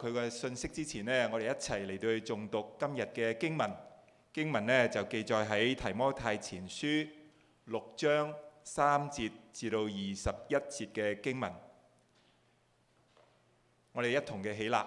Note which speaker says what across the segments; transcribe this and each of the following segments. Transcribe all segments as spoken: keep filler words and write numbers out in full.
Speaker 1: 佢嘅信息之前呢，我哋一齊嚟到去誦讀今日嘅經文。經文呢就記載喺提摩太前書六章三節至到二十一節嘅經文。我哋一同嘅起立。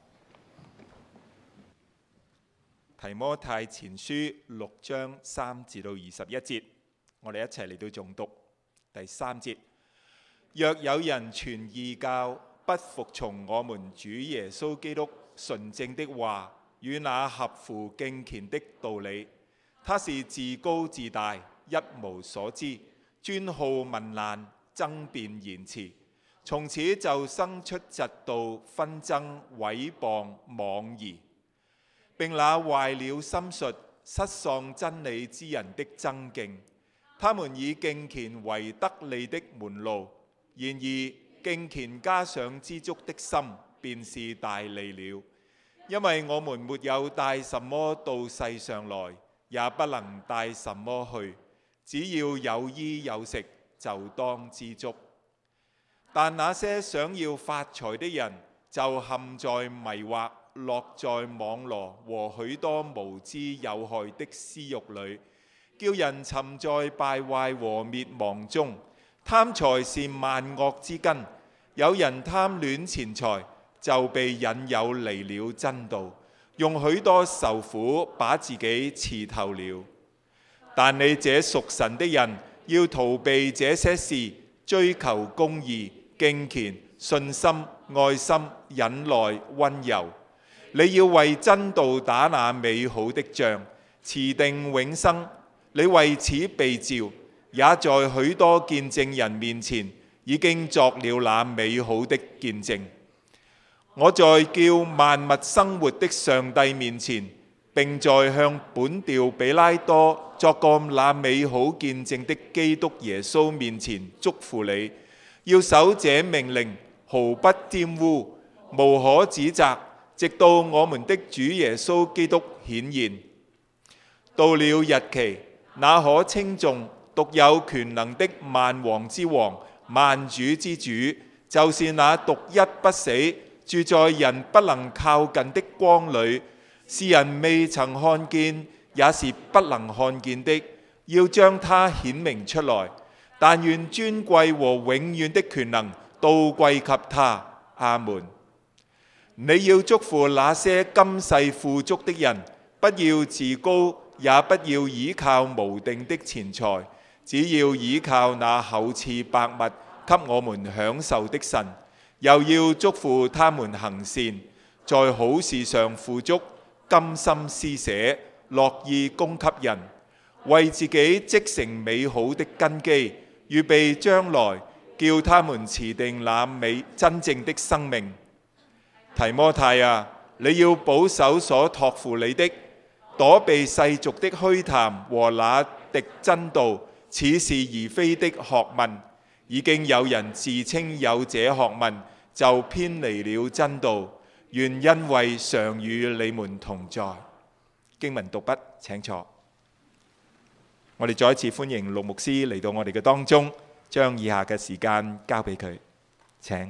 Speaker 1: 提摩太前書六章三至到二十一節，我哋一齊嚟到誦讀第三節。若有人傳異教，不服從我們主耶穌基督純正的話與那合乎敬虔的道理，他是自高自大，一無所知，專好問難，爭辯言辭，從此就生出嫉妒、紛爭、毀謗、妄疑，並那壞了心術、失喪真理之人的爭競。他們以敬虔為得利的門路，然而敬虔加上知足的心，便是大利了。因為我們沒有帶什麼到世上來，也不能帶什麼去，只要有衣有食，就當知足。但那些想要發財的人，就陷在迷惑、落在網羅和許多無知有害的私慾裏，叫人沉在敗壞和滅亡中。貪財是萬惡之根，有人貪戀錢財，就被引誘離了真道，用許多愁苦把自己刺透了。但你這屬神的人，要逃避這些事，追求公義、敬虔、信心、愛心、忍耐、溫柔。你要為真道打那美好的仗，持定永生。你為此被召，也在許多見證人面前已經作了那美好的見證。我在叫萬物生活的上帝面前，並在向本調比拉多作過那美好見證的基督耶穌面前囑咐你，要守這命令，毫不玷污，無可指責，直到我們的主耶穌基督顯現。到了日期，那可稱頌、獨有權能的萬王之王、萬主之主，就是那獨一不死、住在人不能靠近的光裏，是人未曾看見，也是不能看見的，要將他顯明出來。但願尊貴和永遠的權能都歸給他。阿門。你要囑咐那些今世富足的人，不要自高，也不要倚靠無定的錢財，只要倚靠那厚賜百物給我們享受的神。又要囑咐他們行善，在好事上富足，甘心施捨，樂意供給人，為自己積成美好的根基，預備將來叫他們持定那美真正的生命。提摩太啊，你要保守所託付你的，躲避世俗的虛談和那敵真道、似是而非的學問。已經有人自稱有這學問，就偏離了真道。願恩惠常與你們同在。經文讀畢，請坐。我哋再一次歡迎陸牧師嚟到我哋嘅當中，將以下嘅時間交俾佢。請。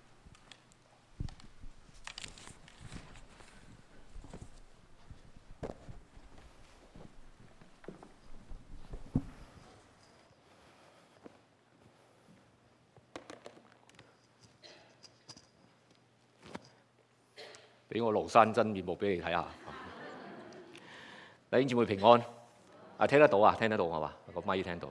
Speaker 2: 俾我廬山真面目俾你睇下。弟兄姊妹平安，啊聽得到啊，聽得到係嘛？個咪聽到。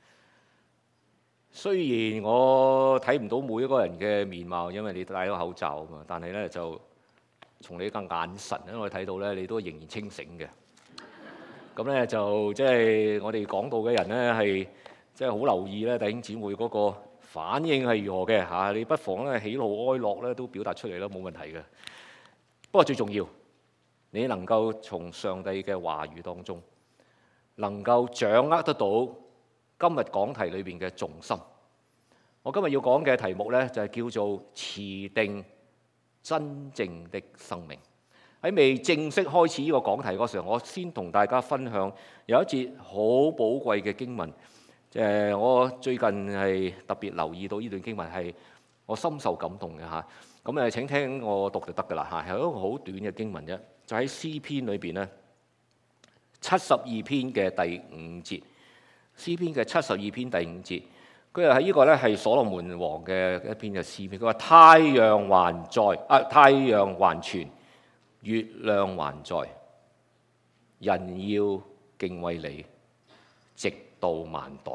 Speaker 2: 雖然我睇唔到每一個人嘅面貌，因為你戴咗口罩啊嘛，但係咧就從你嘅眼神咧，我睇到咧你都仍然清醒嘅。咁咧就即係我哋講道嘅人咧係即係好留意咧弟兄姊妹嗰個反應係如何嘅嚇，你不妨咧喜怒哀樂咧都表達出嚟啦，冇問題嘅。不過最重要，你能夠從上帝嘅話語當中，能夠掌握得到今日講題裏邊嘅重心。我今日要講嘅題目呢，就係叫做持定真正的生命。喺未正式開始呢個講題嗰時候，我先同大家分享有一節好寶貴嘅經文。誒，我最近係特別留意到呢段經文係我深受感動嘅嚇。 咁誒，請聽我讀就得㗎啦嚇，係一個好短嘅經文啫，就喺詩篇裏邊咧，七十二篇嘅第五節，詩篇嘅七十二篇第五節，佢又喺呢個咧係所羅門王嘅一篇嘅詩篇，佢話太陽還在，啊太陽還存，月亮還在，人要敬畏你，直到萬代。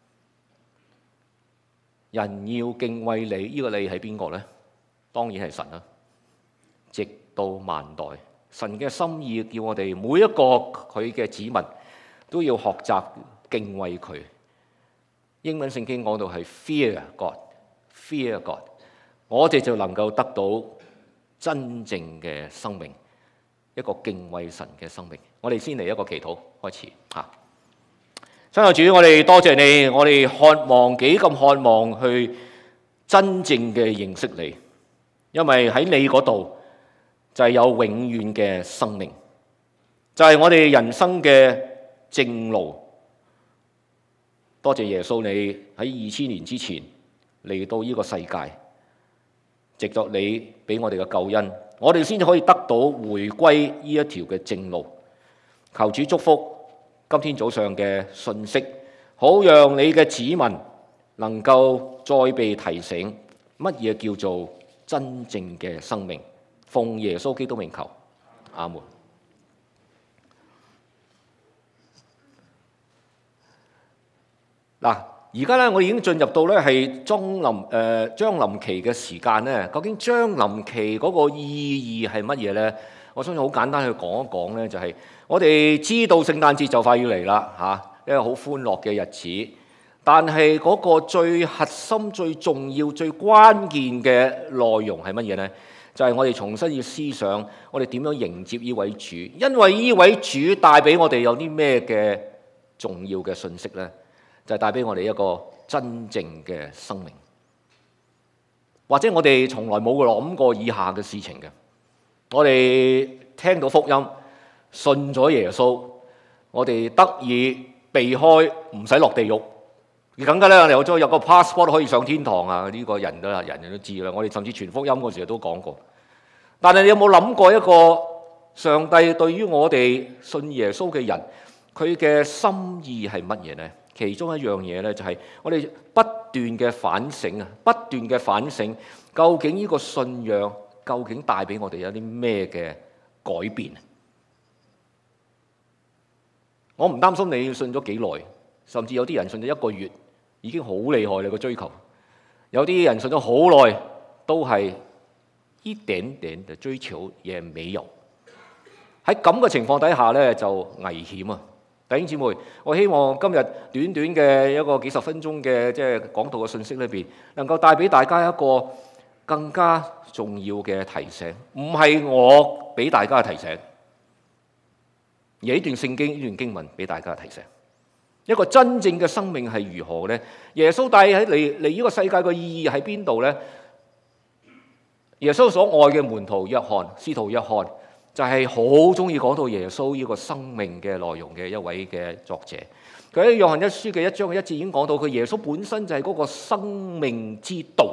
Speaker 2: 人要敬畏你，呢、這個你係邊個呢？當然係神啦，直到萬代。神嘅心意叫我哋每一個佢嘅子民都要學習敬畏佢。英文聖經講到係 fear God，fear God， 我哋就能夠得到真正嘅生命，一個敬畏神嘅生命。我哋先嚟一個祈禱開始嚇。親愛主，我哋多謝你，我哋渴望幾咁渴望去真正嘅認識你。因為喺你嗰度就係有永遠嘅生命，就係我哋人生嘅正路。多謝耶穌，你喺二千年之前嚟到呢個世界，藉著你俾我哋嘅救恩，我哋先至可以得到回歸呢一條嘅正路。求主祝福今天早上嘅信息，好讓你嘅子民能夠再被提醒乜嘢叫做真正嘅生命。奉耶穌基督名求，阿門。嗱，而家咧我已經進入到咧係將臨誒將臨期嘅時間咧。究竟將臨期嗰個意義係乜嘢咧？我相信好簡單去講一講咧，就係我哋知道聖誕節就快要嚟啦嚇，一個好歡樂嘅日子。但係嗰個最核心、最重要、最關鍵嘅內容係乜嘢呢？就係我哋重新要思想，我哋點樣迎接呢位主？因為呢位主帶俾我哋有啲咩嘅重要嘅信息呢？就係帶俾我哋一個真正嘅生命，或者我哋從來冇諗過以下嘅事情嘅。我哋聽到福音，信咗耶穌，我哋得以避開唔使落地獄。更加咧，我哋有咗有個 passport 可以上天堂啊！呢個人都人人都知啦。我哋甚至傳福音嗰時候都講過。但係你有冇諗過一個上帝對於我哋信耶穌嘅人，佢嘅心意係乜嘢呢？其中一樣嘢咧，就係我哋不斷嘅反省啊，不斷嘅反省，究竟呢個信仰究竟帶俾我哋有啲咩嘅改變？我唔擔心你信咗幾耐，甚至有啲人信咗一個月已經好厲害啦個追求，有啲人信咗好耐都係一點點嘅追求也沒有。喺咁嘅情況底下咧，就危險啊！弟兄姊妹，我希望今日短短嘅一個幾十分鐘嘅即係講道嘅信息裏邊，能夠帶俾大家一個更加重要嘅提醒，唔係我俾大家嘅提醒，而呢段聖經呢段經文俾大家嘅提醒。一個真正嘅生命係如何呢？耶穌帶喺嚟嚟呢個世界嘅意義喺邊度呢？耶穌所愛嘅門徒約翰，使徒約翰就係好中意講到耶穌呢個生命嘅內容嘅一位嘅作者。佢喺約翰一書嘅一章嘅一節已經講到，佢耶穌本身就係嗰個生命之道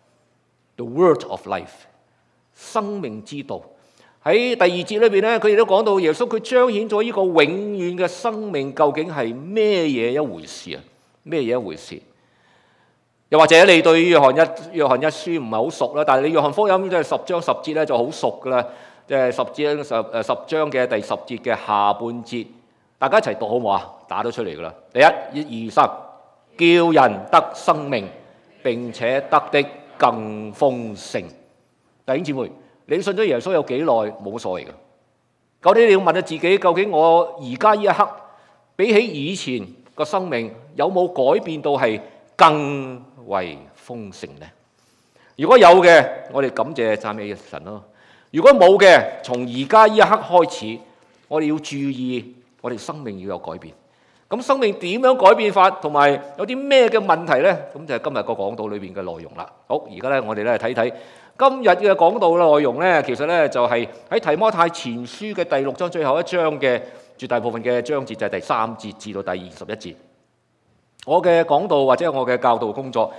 Speaker 2: ，the word of life， 生命之道。喺第二節裏邊咧，佢亦都講到耶穌佢彰顯咗呢個永遠嘅生命究竟係咩嘢一回事啊？咩嘢一回事？又或者你對約翰一約翰一書唔係好熟啦，但係你約翰福音即係十章十節咧就好熟噶啦，即係十章十誒十章嘅第十節嘅下半節，大家一齊讀好唔好啊？打到出嚟噶啦，第一、一、二、三，叫人得生命，並且得的更豐盛。弟兄姊妹，你信咗耶穌有幾耐冇所謂嘅，究竟你要問下自己，究竟我而家呢一刻比起以前個生命有冇改變到係更為豐盛呢？如果有嘅，我哋感謝讚美神咯；如果冇嘅，從而家呢一刻開始，我哋要注意，我哋生命要有改變。咁生命點樣改變法，同埋有啲咩嘅問題呢？咁就係今日個講道裏邊嘅內容啦。好，而家咧我哋咧睇睇今日嘅講道嘅內容咧，其實咧就係喺提摩太前書嘅第六章最後一章嘅絕大部分嘅章節，就係第三節至到第二十一節。我嘅講道或者我嘅教導工作，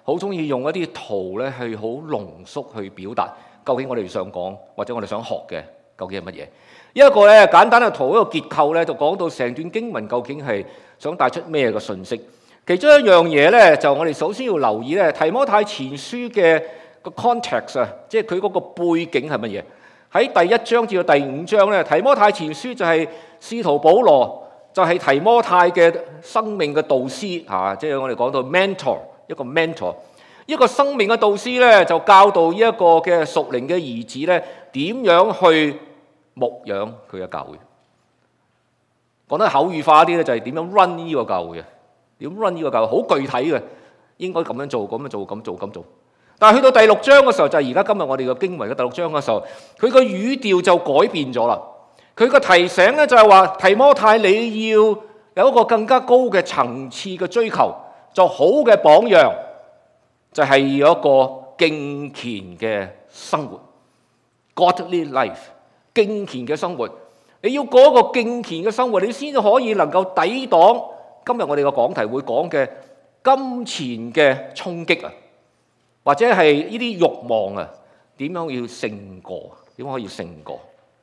Speaker 2: 好中意用一啲圖咧，去好濃縮去表達究竟我哋想講或者我哋想學嘅究竟係乜嘢。一個咧簡單嘅圖，一個結構咧就講到成段經文究竟係想帶出咩嘅信息。其中一樣嘢咧，就我哋首先要留意咧，提摩太前書嘅個 context 啊，即係佢嗰個背景係乜嘢？喺第一章至到第五章咧，提摩太前書就係使徒保羅就係提摩太嘅生命嘅導師嚇，即係我哋講到 mentor 一個 mentor， 一個生命嘅導師咧就教導呢一個嘅屬靈嘅兒子咧點樣去牧養佢嘅教會。講得口語化啲咧，就係點樣 run 呢個教會嘅，點 run 呢個教會，好具體嘅，應該咁樣做，咁樣做，咁做，咁做。但係去到第六章嘅時候，就係而家今日我哋嘅經文嘅第六章嘅時候，佢個語調就改變咗啦。佢個提醒咧就係話，提摩太你要有一個更加高嘅層次嘅追求，做好嘅榜樣，就係有一個敬虔嘅生活 ，godly life， 敬虔嘅生活。你要過一個敬虔嘅生活，你先可以能夠抵擋今日我哋嘅講題會講嘅金錢嘅衝擊啊！或者係呢啲慾望啊，點樣要勝過？點樣可以勝過？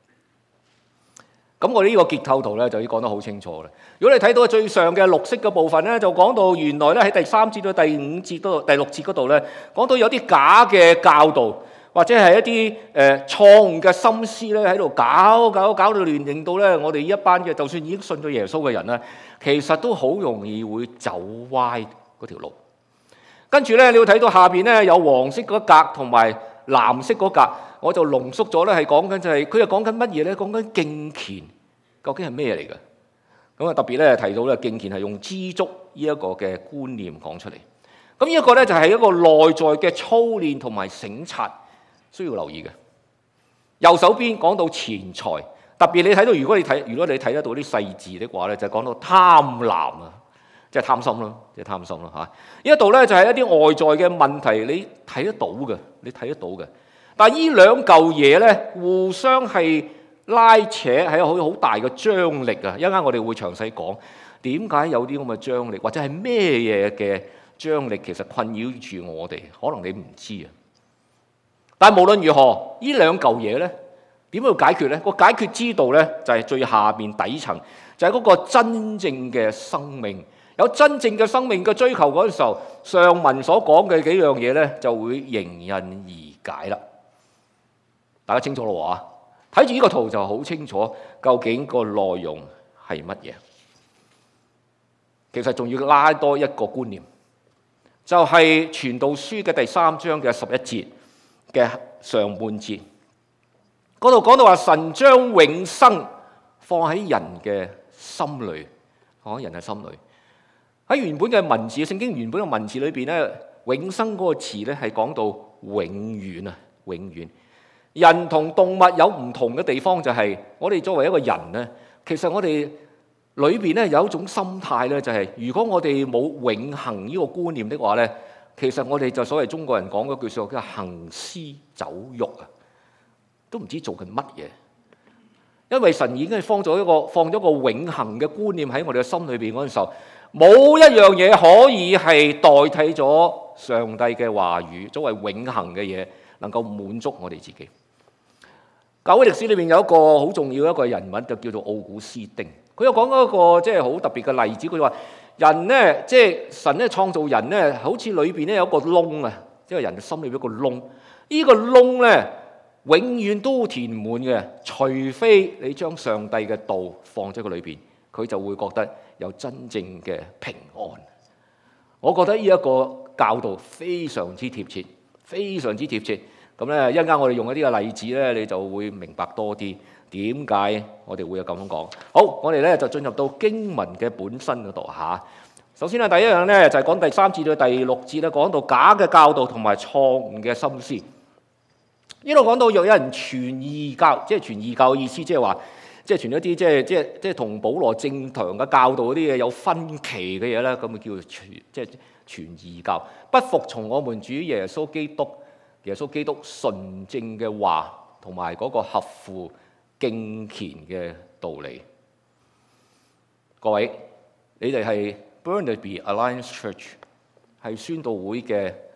Speaker 2: 咁我哋呢個結構圖咧就已經講得好清楚啦。如果你睇到最上嘅綠色嘅部分咧，就講到原來咧喺第三節到第五節嗰度、第六節嗰度咧，講到有啲假嘅教導，或者係一啲誒錯誤嘅心思咧喺度搞搞搞到亂，令到咧我哋一班嘅就算已經信咗耶穌嘅人咧，其實都好容易會走歪嗰條路。跟住咧，你要睇到下邊咧有黃色嗰格同埋藍色嗰格，我就濃縮咗咧，係講緊就係佢係講緊乜嘢咧？講緊敬虔究竟係咩嚟嘅？咁啊特別咧提到咧敬虔係用知足呢一個嘅觀念講出嚟。咁呢一個咧就係一個內在嘅操練同埋省察需要留意嘅。右手邊講到錢財，特別你睇到如果你睇如果你睇得到啲細字的話咧，就講到貪婪啊。即係貪心咯，即係貪心咯嚇！呢一度咧就係一啲外在嘅問題，你睇得到嘅，你睇得到嘅。但係呢兩嚿嘢咧，互相係拉扯，係好好大嘅張力啊！一陣間我哋會詳細講點解有啲咁嘅張力，或者係咩嘢嘅張力，其實困擾住我哋。可能你唔知啊。但係無論如何，呢兩嚿嘢咧點樣解決咧？個解決之道咧就係最下邊底層，就係嗰個真正嘅生命。有真正嘅生命嘅追求嗰陣時候，上文所講嘅幾樣嘢咧，就會迎刃而解啦。大家清楚咯喎，睇住呢個圖就好清楚，究竟個內容係乜嘢？其實仲要拉多一個觀念，就係、是《傳道書》嘅第三章嘅十一節嘅上半節，嗰度講到話神將永生放喺人嘅心裏，放喺人嘅心裏。喺原本嘅文字，聖經原本嘅文字裏邊咧，永生嗰個詞咧係講到永遠啊，永遠。人同動物有唔同嘅地方，就係我哋作為一個人咧，其實我哋裏邊咧有一種心態咧，就係如果我哋冇永恆呢個觀念的話咧，其實我哋就所謂中國人講嗰句説話叫行屍走肉啊，都唔知做緊乜嘢。因為神已經係放咗一個放咗個永恆嘅觀念喺我哋嘅心裏邊嗰陣時候。冇一樣嘢可以係代替咗上帝嘅話語，作為永恆嘅嘢，能夠滿足我哋自己。教會歷史裏面有一個好重要一個人物，就叫做奧古斯丁。佢有講一個即係好特別嘅例子，佢話人咧，即係神咧創造人咧，好似裏邊咧有一個窿啊，即係人嘅心裏邊有一個窿。呢個窿咧，永遠都填滿嘅，除非你將上帝嘅道放喺佢裏邊，佢就會覺得有真正嘅平安。我覺得呢一個教導非常之貼切，非常之貼切。咁咧一陣間我哋用一啲嘅例子咧，你就會明白多啲點解我哋會有咁樣講。好，我哋咧就進入到經文嘅本身嗰度嚇。首先咧，第一樣咧就係講第三節到第六節咧，講到假嘅教導同埋錯誤嘅心思。呢度講到若有人傳異教，即係傳異教嘅意思，即係話。即係傳一啲即係即係即係同保羅正常嘅教導嗰啲嘢有分歧嘅嘢咧，咁咪叫做傳即係傳異教，不服從我們主耶穌基督耶穌基督純正嘅話，同埋嗰個合乎敬虔嘅道理。各位，你哋係 Burnaby Alliance Church 係宣道會嘅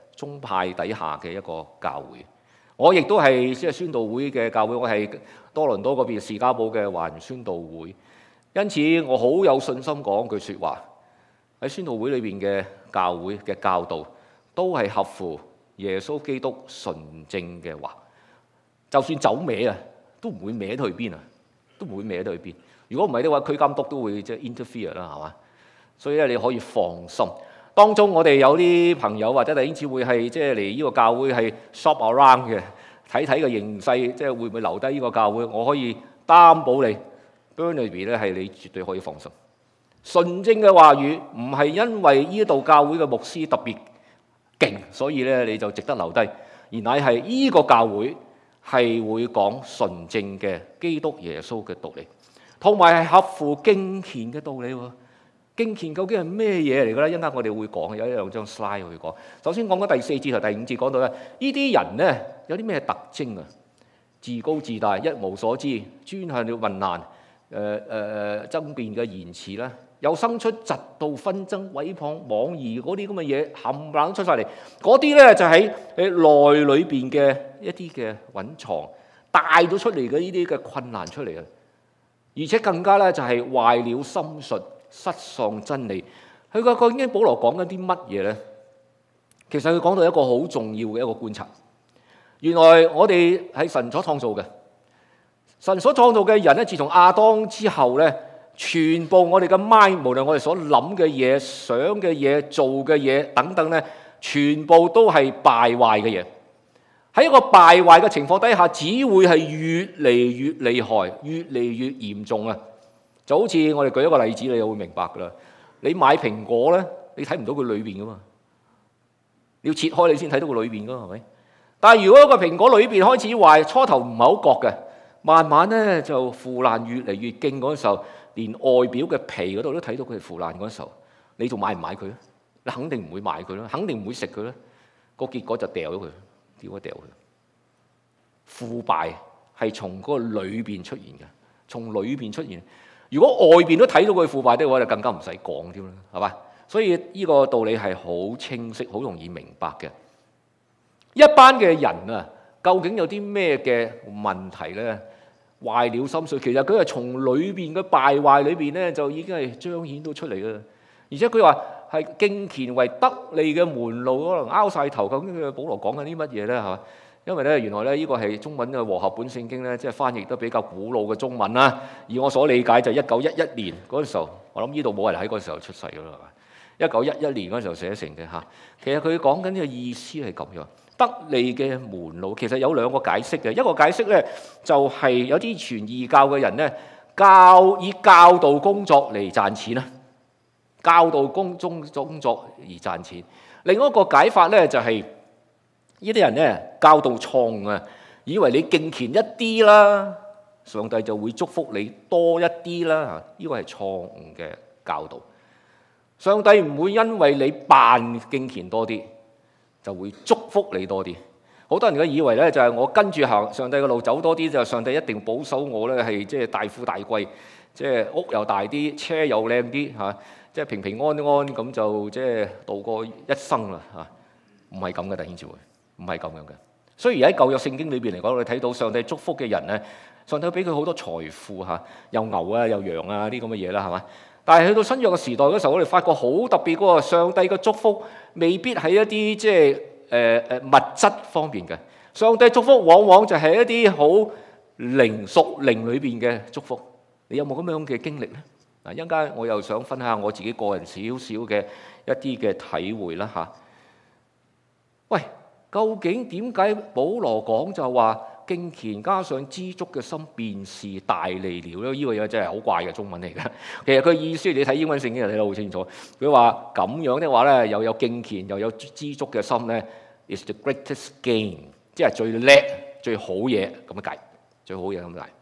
Speaker 2: 宗派底下嘅一個教會。我亦都係即係宣道會嘅教會，我係多倫多嗰邊士嘉堡嘅華人宣道會，因此我好有信心講句説話，喺宣道會裏邊嘅教會嘅教導都係合乎耶穌基督純正嘅話，就算走歪啊，都唔會歪得去邊啊，都唔會歪得去邊。如果唔係的話，區監督都會即係 interfere 啦，係嘛？所以咧，你可以放心。當中我哋有啲朋友或者弟兄姊妹係即係嚟呢個教會係 shop around 嘅，睇睇個形勢，即係會唔會留低呢個教會？我可以擔保你 Burnaby 咧係你絕對可以放心。純正嘅話語唔係因為呢度教會嘅牧師特別勁，所以咧你就值得留低，而乃係呢個教會係會講純正嘅基督耶穌嘅道理，同埋係合乎敬虔嘅道理喎。敬虔究竟係咩嘢嚟嘅咧？一陣間我哋會講，有一兩張 slide 去講。首先講緊第四節同第五節講到咧，呢啲人咧有啲咩特徵啊？自高自大，一無所知，專向了問難，誒、呃、誒、呃、爭辯嘅言辭啦，又生出嫉妒、紛爭、毀謗、妄疑嗰啲咁嘅嘢，冚唪唥出晒嚟。嗰啲咧就喺誒內裏邊嘅一啲嘅隱藏，帶咗出嚟嘅呢啲嘅困難出嚟啊！而且更加咧就係壞了心術，失喪真理。佢個究竟保羅講緊啲乜嘢咧？其實佢講到一個好重要嘅一個觀察。原來我哋係神所創造嘅，神所創造嘅人咧，自從亞當之後咧，全部我哋嘅 mind，無論我哋所諗嘅嘢、想嘅嘢、做嘅嘢等等咧，全部都係敗壞嘅嘢。喺一個敗壞嘅情況底下，只會係越嚟越厲害，越嚟越嚴重啊！就好似我哋舉一個例子，你就會明白噶啦。你買蘋果咧，你睇唔到佢裏邊噶嘛，你要切開你先睇到佢裏邊噶，係咪？但係如果一個蘋果裏邊開始壞，初頭唔係好覺嘅，慢慢咧就腐爛，越嚟越勁嗰陣時候，連外表嘅皮嗰度都睇到佢係腐爛嗰陣時候，你仲買唔買佢咧？你肯定唔會買佢啦，肯定唔會食佢啦。個結果就掉咗佢，掉一掉佢。腐敗係從嗰個裏邊出現嘅，從裏邊出現。如果外邊都睇到佢腐敗的話，就更加唔使講添啦，係嘛？所以呢個道理係好清晰、好容易明白嘅。一班嘅人啊，究竟有啲咩嘅問題咧？壞了心術，其實佢係從裏邊嘅敗壞裏邊咧，就已經係彰顯到出嚟啦。而且佢話係敬虔為得利嘅門路，可能拗晒頭。究竟佢保羅講緊啲乜嘢咧？係嘛？因為咧，原來咧呢個係中文嘅和合本聖經咧，即係翻譯得比較古老嘅中文啦。而我所理解就係一九一一年嗰陣時候，我諗呢度冇人喺嗰陣時候出世㗎啦，係嘛？一九一一年嗰陣時候寫成嘅嚇。其實佢講緊嘅意思係咁樣，得利嘅門路其實有兩個解釋嘅。一個解釋咧就係有啲傳異教嘅人咧，教以教導工作嚟賺錢啦，教導工中工作而賺錢。另一個解法咧就係、是。呢啲人咧教導錯誤啊，以為你敬虔一啲啦，上帝就會祝福你多一啲啦。呢個係錯誤嘅教導。上帝唔會因為你扮敬虔多啲，就會祝福你多啲。好多人都以為咧，就係我跟住行上帝嘅路走多啲，就上帝一定保守我咧，係即係大富大貴，即係屋又大啲，車又靚啲嚇，即係平平安安咁就即係度過一生啦嚇。唔係咁嘅，弟兄姊妹。唔係咁樣嘅。雖然喺舊約聖經裏邊嚟講，我哋睇到上帝祝福嘅人咧，上帝俾佢好多財富嚇，有牛啊，有羊啊啲咁嘅嘢啦，係嘛？但係去到新約嘅時代嗰時候，我哋發覺好特別嗰個上帝嘅祝福，未必係一啲即係誒誒物質方面嘅。上帝祝福往往就係一啲好靈屬靈裏邊嘅祝福。你有冇咁樣嘅經歷咧？嗱，一陣間我又想分享我自己個人少少嘅一啲嘅體會啦嚇。喂！究竟點解保羅講就話敬虔加上知足嘅心便是大利了咧？呢個嘢真係好怪嘅中文嚟嘅。其實佢意思你睇英文聖經就睇得好清楚。佢話咁樣的話咧，又有敬虔又有知足嘅心咧 ，is the greatest gain， 即係最叻最好嘢咁樣解，最好嘢咁解。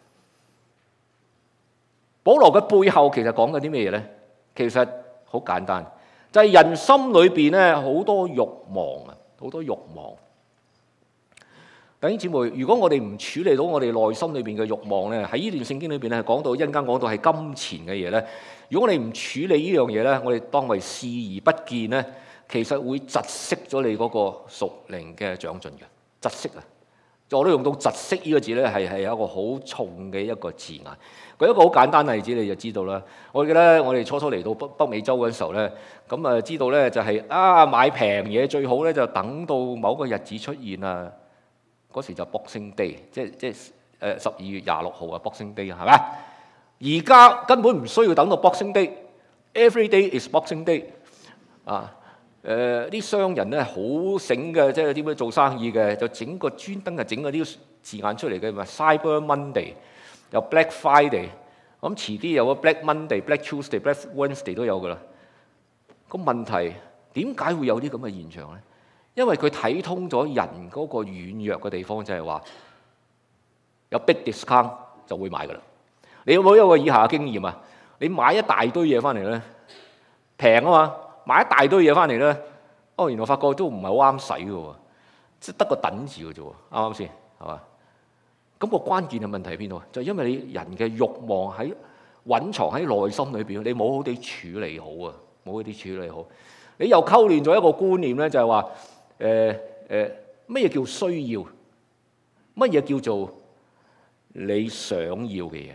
Speaker 2: 保羅嘅背後其實講緊啲咩嘢咧？其實好簡單，就係人心裏邊咧好多慾望啊！好多慾望，弟兄姊妹，如果我哋唔處理到我哋內心裏邊嘅慾望咧，喺呢段聖經裏邊咧講到一陣間講到係金錢嘅嘢咧，如果我哋唔處理呢樣嘢咧，我哋當為視而不見咧， 其實會窒息咗你嗰個屬靈嘅長進嘅。窒息啊！我都用到窒息呢個字咧，係係有一個好重嘅一個字眼。舉一個好簡單例子你就知道啦。我記得我哋初初嚟到北北美洲嗰陣時候咧，咁啊知道咧就係、是、啊買平嘢最好咧就等到某個日子出現啊。嗰時就 Boxing Day，即即誒十二月廿六號啊 Boxing Day 係咪？而家根本唔需要等到 Boxing Day，Every day is Boxing Day 啊！誒啲商人咧好醒嘅，即係點樣做生意嘅，就整個專登係整嗰啲字眼出嚟嘅，咪 Cyber Monday， 有 Black Friday， 咁遲啲有個 Black Monday、Black Tuesday、Black Wednesday 都有噶啦。個問題點解會有啲咁嘅現象咧？因為佢睇通咗人嗰個軟弱嘅地方，就係話有 big discount 就會買噶啦。你有冇一個以下嘅經驗啊？你買一大堆嘢翻嚟咧，平啊嘛。買一大堆嘢翻嚟咧，哦，原來發覺都唔係好啱使嘅喎，即係得個等字嘅啫喎，啱唔啱先？係嘛？咁個關鍵嘅問題喺邊度？就係因為你人嘅慾望喺隱藏喺內心裏邊，你冇好地處理好啊，冇好地處理好。你又溝亂咗一個觀念咧，就係話誒誒乜嘢叫需要？乜嘢叫做你想要嘅嘢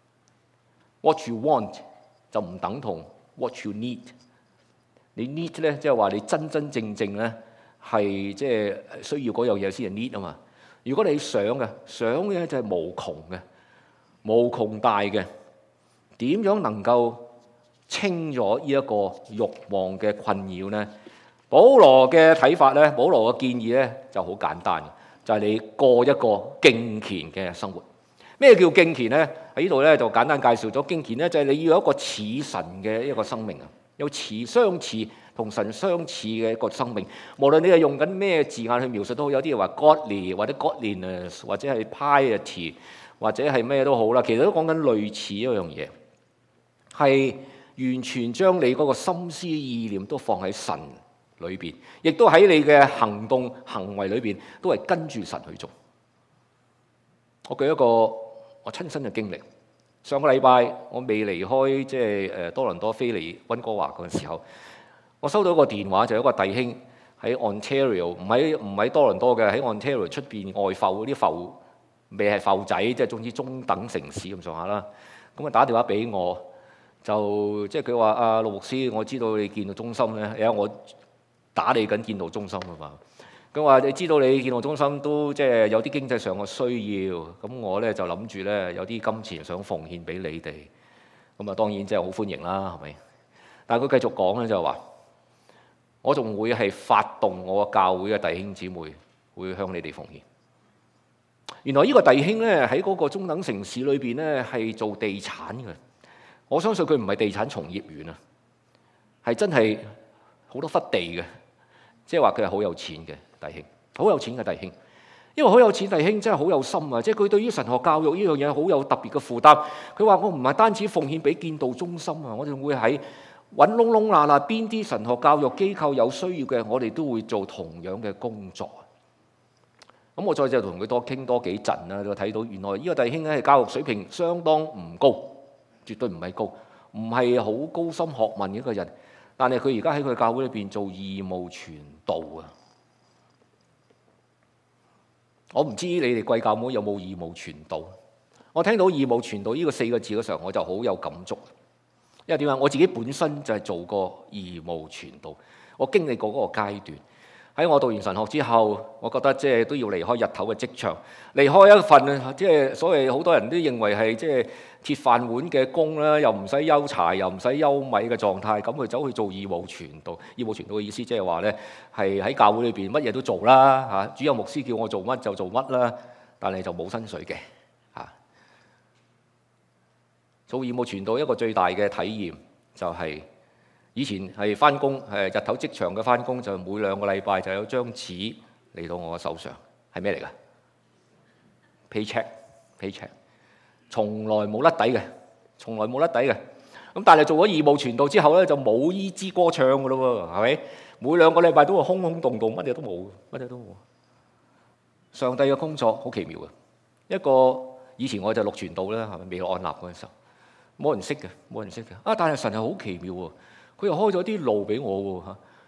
Speaker 2: ？What you want 就唔等同 what you need。你 need 咧，即係話你真真正正咧係即係需要嗰樣嘢先係 need 啊嘛。如果你想嘅，想嘅就係無窮嘅、無窮大嘅，點樣能夠清咗呢一個慾望嘅困擾咧？保羅嘅睇法咧，保羅嘅建議咧就好簡單嘅，就係你過一個敬虔嘅生活。咩叫敬虔咧？喺呢度咧就簡單介紹咗敬虔咧，就係你要有一個似神嘅一個生命啊。有似相似同神相似嘅一個生命，無論你係用緊咩字眼去描述都好，有啲人話 godly 或者 godliness 或者係 piety 或者係咩都好啦，其實都講緊類似一樣嘢，係完全將你嗰個心思意念都放喺神裏邊，亦都喺你嘅行動行為裏邊都係跟住神去做。我舉一個我親身嘅經歷。上個禮拜我未離開即係誒多倫多飛嚟溫哥華嗰陣時候，我收到一個電話，就有一個弟兄喺 Ontario， 唔喺唔喺多倫多嘅，喺 Ontario 出邊外埠嗰啲埠未係埠仔，即係總之中等城市咁上下啦。咁啊打電話俾我，就即係佢話啊，陸牧師，我知道你建道中心咧，而家我打理緊建道中心啊嘛。佢話你知道你建道中心都即係有啲經濟上嘅需要，咁我咧就諗住咧有啲金錢想奉獻俾你哋，咁啊當然即係好歡迎啦，係咪？但係佢繼續講咧就係話，我仲會係發動我個教會嘅弟兄姊妹會向你哋奉獻。原來呢個弟兄咧喺嗰個中等城市裏邊咧係做地產嘅，我相信佢唔係地產從業員啊，係真係好多忽地嘅，即係話佢係好有錢嘅。弟兄，好有錢嘅弟兄，因為好有錢弟兄真係好有心啊！即係佢對於神學教育呢樣嘢好有特別嘅負擔。佢話：我唔係單止奉獻俾建道中心啊，我哋會喺揾窿窿罅罅邊啲神學教育機構有需要嘅，我哋都會做同樣嘅工作。咁我再就同佢多傾多幾陣啦，就睇到原來呢個弟兄咧係教育水平相當唔高，絕對唔係高，唔係好高深學問嘅一個人。但係佢而家喺佢教會裏邊做義務傳道啊！我唔知你哋貴教會有冇義務傳道？我聽到義務傳道呢個四個字嘅時候，我就好有感觸。因為點解？我自己本身就係做過義務傳道，我經歷過嗰個階段。喺我讀完神學之後，我覺得即係都要離開日頭嘅職場，離開一份即係所謂好多人都認為係即係鐵飯碗嘅工啦，又唔使憂柴又唔使憂米嘅狀態，咁佢走去做義務傳道。義務傳道嘅意思即係話咧，係喺教會裏邊乜嘢都做啦嚇，主任牧師叫我做乜就做乜啦，但係就冇薪水嘅嚇。做義務傳道一個最大嘅體驗就係、是。以前係翻工，係日頭職場嘅翻工，就每兩個禮拜就有張紙嚟到我嘅手上，係咩嚟㗎 ？Paycheck，paycheck， 從來冇甩底嘅，從來冇甩底嘅。咁但係做咗義務傳道之後咧，就冇依支歌唱㗎咯喎，係咪？每兩個禮拜都會空空洞洞，乜嘢都冇，乜嘢都冇。上帝嘅工作好奇妙嘅，一個以前我就錄傳道啦，係咪未按立嗰陣時候，冇人識嘅，冇人識嘅。啊，但係神係好奇妙喎。佢又開咗啲路俾我喎嚇！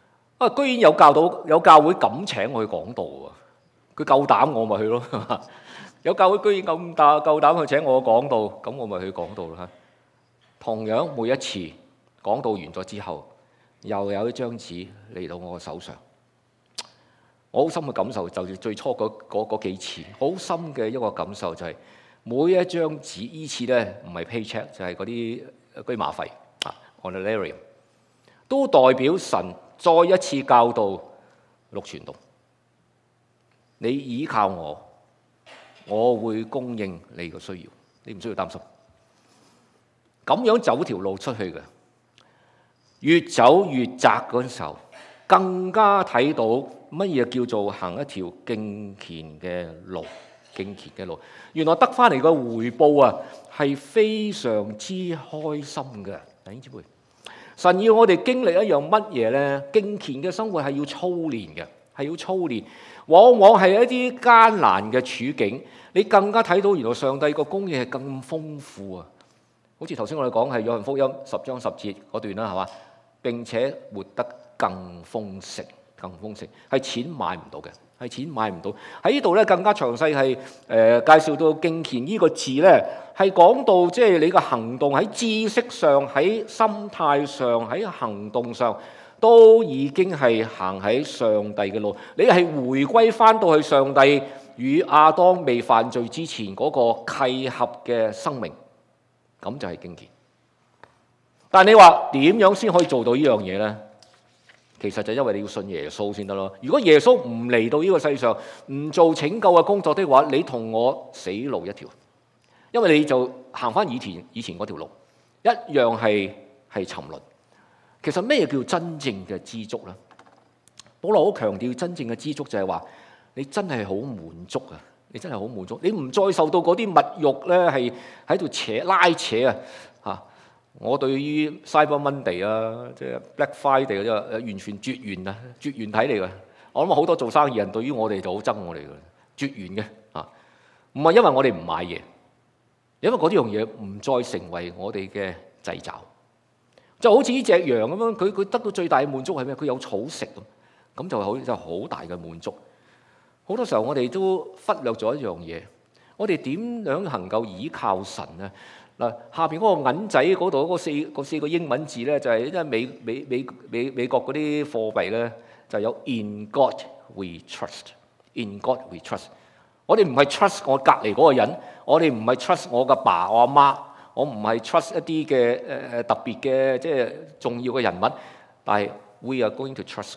Speaker 2: 啊，居然有教到有教會敢請我去講道喎！佢夠膽我咪去咯，係嘛？有教會居然咁大夠膽去請我講道，咁我咪去講道啦。同樣每一次講道完咗之後，又有一張紙嚟到我嘅手上。我好深嘅感受就係最初嗰嗰嗰幾次，好深嘅一個感受就係每一張紙依次咧唔係 paycheck 就係嗰啲居馬費啊 honorarium， 都代表神再一次教導陸傳道，你依靠我，我會供應你嘅需要，你唔需要擔心。咁樣走條路出去嘅，越走越窄嗰陣時候，更加睇到乜嘢叫做行一條敬虔嘅路，敬虔嘅路。原來得翻嚟嘅回報啊，係非常之開心嘅。弟兄姊妹，神要我哋經歷一樣乜嘢呢？敬虔嘅生活係要操練嘅，係要操練。往往係一啲艱難嘅處境，你更加睇到原來上帝個供應係更豐富啊！好似頭先我哋講係約翰福音十章十節嗰段啦，係嘛？並且活得更豐盛，更豐盛，係錢買唔到嘅，係錢買唔到。喺呢度咧更加詳細係誒介紹到敬虔呢個字咧，係講到即係你嘅行動喺知識上、喺心態上、喺行動上，都已經係行喺上帝嘅路。你係回歸翻到去上帝與亞當未犯罪之前嗰個契合嘅生命，咁就係敬虔。但你話點樣先可以做到呢樣嘢呢？其實就因為你要信耶穌先得咯。如果耶穌唔嚟到呢個世上，唔做拯救嘅工作的話，你同我死路一條。因為你就行翻以前以前嗰條路，一樣係係沉淪。其實咩叫真正嘅知足呢？保羅好強調真正嘅知足就係話你真係好滿足啊！你真係好滿足，你唔再受到嗰啲物慾咧係喺度扯拉扯啊！嚇，我對於 Cyber Monday 啊，即係 Black Friday 嗰啲啊，完全絕緣啊，絕緣體嚟嘅。我諗好多做生意人對於我哋就好憎我哋嘅，絕緣嘅啊！唔係因為我哋唔買嘢，因為嗰啲樣嘢唔再成為我哋嘅掣肘。就好似呢隻羊咁樣，佢佢得到最大嘅滿足係咩？佢有草食咁，咁就好就好大嘅滿足。好多時候我哋都忽略咗一樣嘢，我哋點樣能夠倚靠神呢？嗱，下邊嗰個銀仔嗰度嗰四嗰四個英文字咧，就係因為美美美美美國嗰啲貨幣咧，就有 In God we trust，In God we trust。我哋唔係 trust 我隔離嗰個人，我哋唔係 trust 我嘅爸我阿媽，我唔係 trust 一啲嘅誒誒特別嘅即係重要嘅人物，但係 we are going to trust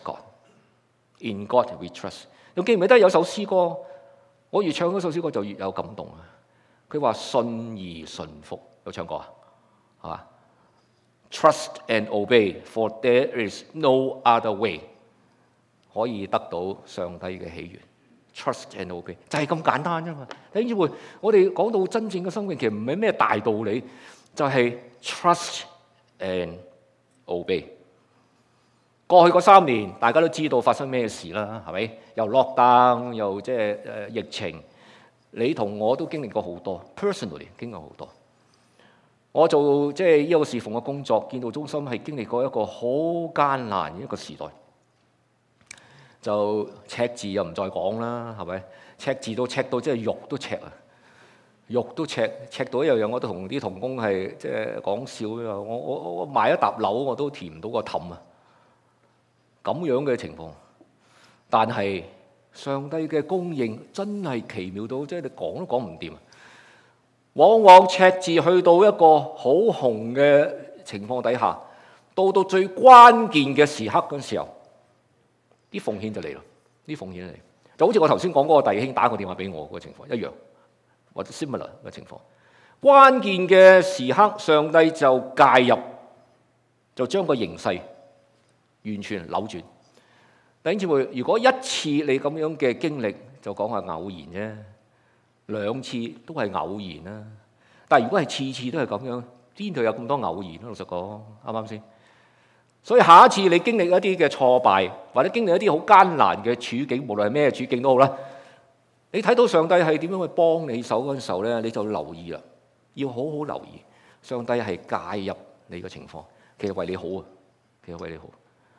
Speaker 2: God，In God we trust。仲記唔記得有首詩歌？我越唱嗰首詩歌就越有感動啊！佢話信而順服，有唱過啊？係嘛 ？Trust and obey, for there is no other way， 可以得到上帝嘅喜悅。Trust and obey 就係咁簡單啫嘛！弟兄姊妹，我哋講到真正嘅生命，其實唔係咩大道理，就係 trust and obey。過去嗰三年，大家都知道發生咩事啦，係咪？又 lockdown，又即係誒疫情，你同我都經歷過好多 ，personally 經歷好多。我做即係呢個侍奉嘅工作，建道中心係經歷過一個好艱難嘅一個時代。就赤字又唔再講啦，係咪？赤字到赤到即係肉都赤啊，肉都赤，赤到一樣樣，我都同啲同工係即係講笑啊！我我我買一沓樓我都填唔到個氹啊！咁樣嘅情況，但係上帝嘅供應真係奇妙到，即係你講都講唔掂。往往赤字去到一個好紅嘅情況底下，到到最關鍵嘅時刻嗰時候，啲奉獻就嚟咯，啲奉獻嚟，就好似我頭先講嗰個弟兄打個電話俾我嗰個情況一樣，或者 similar 嘅情況。關鍵嘅時刻，上帝就介入，就將個形勢完全扭轉。弟兄姊妹，如果一次你咁樣嘅經歷，就講係偶然啫；兩次都係偶然啦。但係如果係次次都係咁樣，邊度有咁多偶然？老實講，啱唔啱先？所以下一次你經歷一啲嘅挫敗，或者經歷一啲好艱難嘅處境，無論係咩處境都好啦，你睇到上帝係點樣去幫你手嗰陣時候咧，你就留意啦，要好好留意。上帝係介入你嘅情況，其實為你好啊，其實為你好。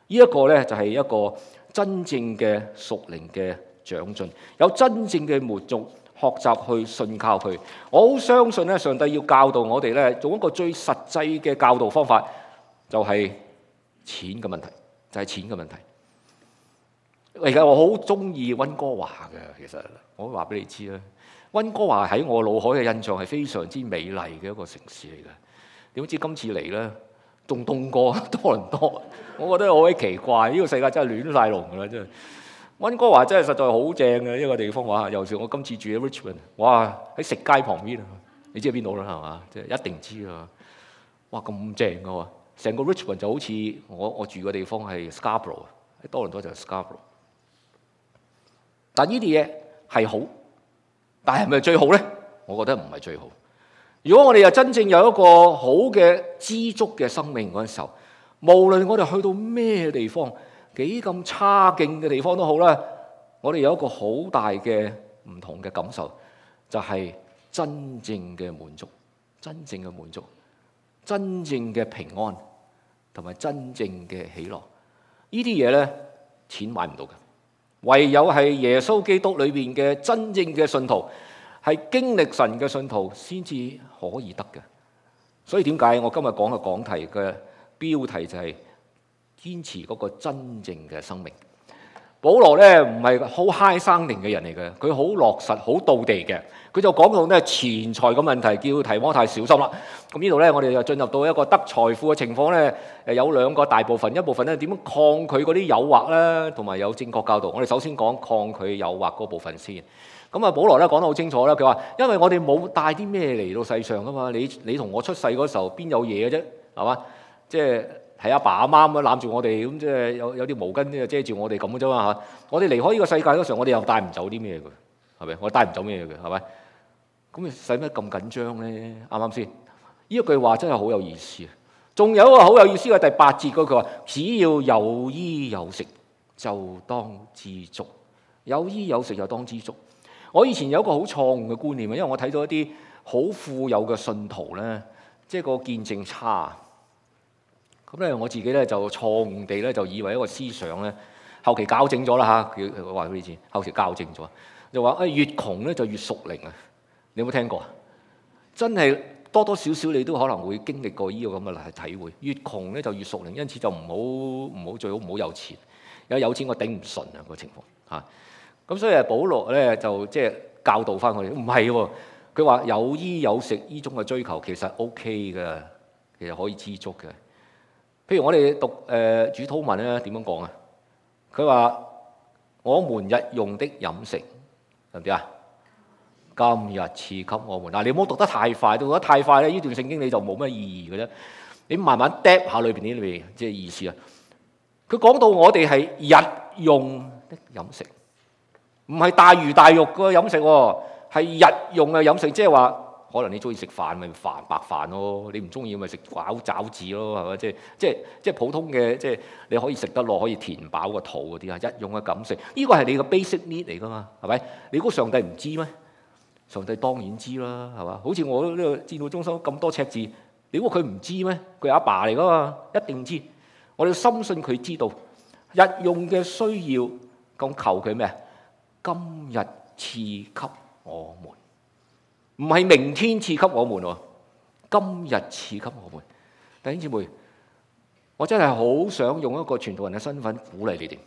Speaker 2: 呢一個咧就係一個真正嘅屬靈嘅長進，有真正嘅滿足，學習去信靠佢。我好相信咧，上帝要教導我哋咧，做一個最實際嘅教導方法，就係錢嘅問題，就係錢嘅問題。而家我好中意溫哥華嘅，其實我話俾你知啦，溫哥華喺我腦海嘅印象係非常之美麗嘅一個城市嚟嘅。點知今次嚟咧，仲凍過多倫多，我覺得好鬼奇怪。呢個世界真係亂晒龍㗎啦，真係。溫哥華真係實在好正嘅一個地方話，尤其我今次住喺 Richmond， 哇喺食街旁邊啊，你知喺邊度啦係嘛？即係一定知啊！哇咁正㗎喎，成個 Richmond 就好似我我住嘅地方係 Scarborough， 喺多倫多就係 Scarborough。但呢啲嘢係好，但係咪最好咧？我覺得唔係最好。如果我哋又真正有一個好嘅知足嘅生命嗰陣時候，無論我哋去到咩地方，幾咁差勁嘅地方都好啦，我哋有一個好大嘅唔同嘅感受，就係真正嘅滿足，真正嘅滿足，真正嘅平安，同埋真正嘅喜樂。呢啲嘢咧，錢買唔到嘅，唯有係耶穌基督裏邊嘅真正嘅信徒，係經歷神嘅信徒先至可以得嘅。所以點解我今日講嘅講題嘅標題就係堅持嗰個真正嘅生命。保羅咧唔係好 high sounding嘅人嚟嘅，佢好落實、好道地嘅。佢就講到咧錢財嘅問題，叫提摩太小心啦。咁呢度咧，我哋就進入到一個得財富嘅情況咧，誒有兩個大部分，一部分咧點樣抗拒嗰啲誘惑咧，同埋有正確教導。我哋首先講抗拒誘惑嗰部分先。咁啊，保羅咧講得好清楚啦。佢話：因為我哋冇帶啲咩嚟到世上噶嘛，你你同我出世嗰時候邊有嘢嘅啫，係嘛？即係係阿爸阿媽咁攬住我哋，咁即係有有啲毛巾咧遮住我哋咁嘅啫嘛嚇。我哋離開呢個世界嗰時候，我哋又帶唔走啲咩嘅，係咪？我帶唔走咩嘅，係咪？咁你使乜咁緊張咧？啱唔啱先？呢一句話真係好有意思。仲有一個好有意思嘅第八節嗰句話：只要有衣有食，就當知足。有衣有食就當知足。我以前有一個好錯誤嘅觀念，因為我睇到一啲好富有嘅信徒咧，即係個見證差。咁咧我自己咧就錯誤地咧就以為一個思想咧，後期校正咗啦嚇。佢話俾你知，後期校正咗，就話誒越窮咧就越屬靈啊！你有冇聽過啊？真係多多少少你都可能會經歷過呢個咁嘅體會。越窮咧就越屬靈，因此就唔好唔好最好唔好有錢。有有錢我頂唔順啊個情況嚇。咁所以啊，保羅咧就即係教導翻我哋，唔係喎。佢話有衣有食呢種嘅追求其實 O K 嘅，其實可以知足嘅。譬如我哋讀誒、呃、主禱文咧點樣講啊？佢話我們日用的飲食係咪啊？今日賜給我們嗱，你唔好讀得太快，讀得太快咧，呢段聖經你就冇乜意義嘅啫。你慢慢 depth 下裏邊啲裏邊即係意思啊。佢講到我哋係日用的飲食。唔係大魚大肉嘅飲食喎，係日用嘅飲食，即係話可能你中意食飯咪飯白飯咯，你唔中意咪食飽餃子咯，係咪？即係即係即係普通嘅，即係你可以食得落，可以填飽個肚嗰啲啊，日用嘅飲食，呢個係你嘅 basic need 嚟噶嘛，係咪？你估上帝唔知咩？上帝當然知啦，係嘛？好似我呢個戰道中心咁多赤字，你估佢唔知咩？佢係阿爸嚟噶嘛，一定知。我哋要深信佢知道日用嘅需要，咁求佢咩？今日賜給我們，唔係明天賜給我們喎。今日賜給我們，弟兄姊妹，我真係好想用一個傳道人嘅身份鼓勵你哋。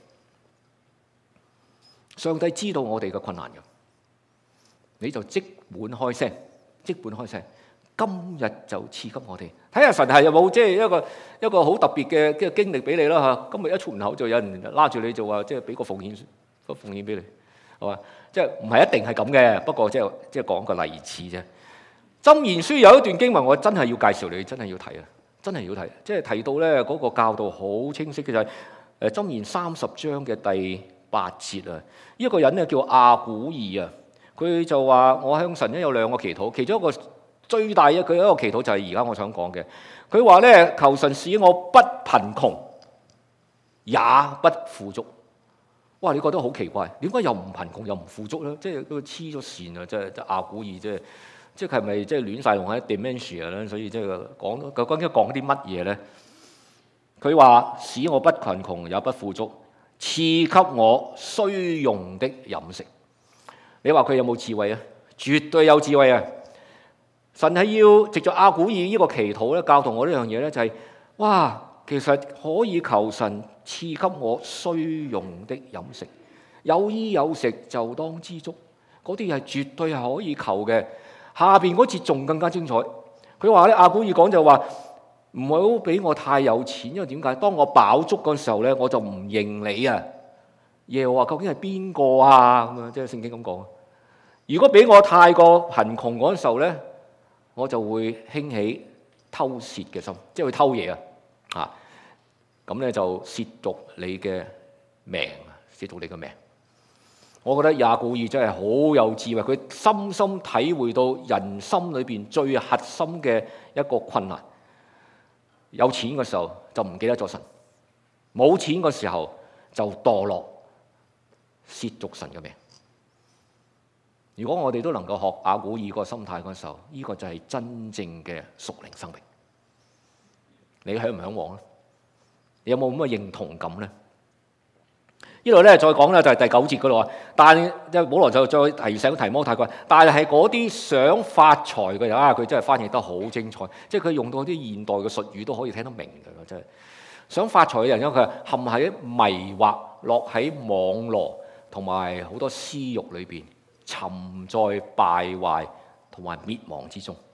Speaker 2: 上帝知道我哋嘅困難嘅，你就即管開聲，即管開聲。今日就賜給我哋，睇下神係有冇即係一個一個好特別嘅嘅經歷俾你啦嚇。今日一出門口就有人拉住你就話，即係俾個奉獻個奉獻俾你。係嘛？即係唔係一定係咁嘅，不過即係即係講個例子啫。箴言書有一段經文，我真係要介紹你，真係要睇啊！真係要睇，即係提到咧嗰個教導好清晰嘅就係誒箴言三十章嘅第八節啊。呢個人咧叫亞古爾啊，佢就話我向神咧有兩個祈禱，其中一個最大嘅佢一個祈禱就係而家我想講嘅。佢話咧求神使我不貧窮，也不富足。哇！你覺得好奇怪，點解又唔貧窮又唔富足咧？即係佢黐咗線啊！即係即係亞古爾，即係即係係咪即係亂晒龍喺 dementia 咧？所以即係講究竟講啲乜嘢咧？ 佢話使我不貧窮也不富足，賜給我需用的飲食。你話佢有冇智慧啊？絕對有智慧啊！神係要藉著亞古珥呢個祈禱咧，教導我呢樣嘢咧，就係、是、哇，其實可以求神賜給我需用的飲食，有衣有食就當知足，嗰啲係絕對係可以求嘅。下邊嗰節仲更加精彩，佢話咧，亞古珥講就話唔好俾我太有錢，因為點解？當我飽足嗰時候咧，我就唔認你啊！耶和華究竟係邊個啊？咁啊，即係聖經咁講。如果俾我太過貧窮嗰時候咧，我就會興起偷竊嘅心，即係會偷嘢啊！嚇咁咧就褻瀆你嘅命，褻瀆你嘅命。我覺得亞古珥真係好有智慧，佢深深體會到人心裏邊最核心嘅一個困難。有錢嘅時候就唔記得咗神，冇錢嘅時候就墮落，褻瀆神嘅命。如果我哋都能夠學亞古珥個心態嗰時候，呢、這個就係真正嘅屬靈生命。你向唔向往咧？你有冇咁嘅認同感咧？呢度咧再講咧就係第九節嗰度啊，但係即係保羅就再提醒提摩太佢，但係嗰啲想發財嘅人啊，佢真係翻譯得好精彩，即係佢用到啲現代嘅術語都可以聽得明㗎，真係想發財嘅人，因為佢陷喺迷惑、落喺網羅同埋好多私慾裏邊，沉在敗壞同埋滅亡之中。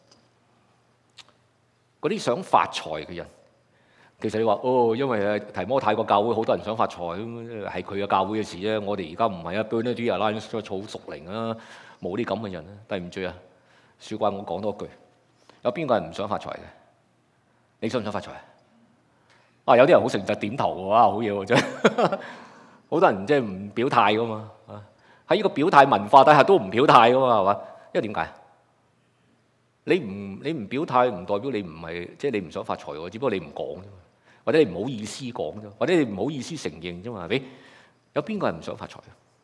Speaker 2: 嗰啲想發財嘅人。其實你話哦，因為提摩太個教會好多人想發財，咁係佢嘅教會嘅事啫。我哋而家唔係啊，Bernard Alliance Church好屬靈啊，冇啲咁嘅人啊。對唔住啊，恕怪我講多句，有邊個人唔想發財嘅？你想唔想發財啊？有啲人好誠實點頭嘅話，好嘢喎真。好多人即係唔表態噶嘛，喺呢個表態文化底下都唔表態噶嘛，係嘛？因為點解？你唔你唔表態唔代表你唔係即係你唔想發財喎，只不過你唔講啫嘛。或者你唔好意思講啫，或者你唔好意思承認啫嘛，係咪？有邊個係唔想發財？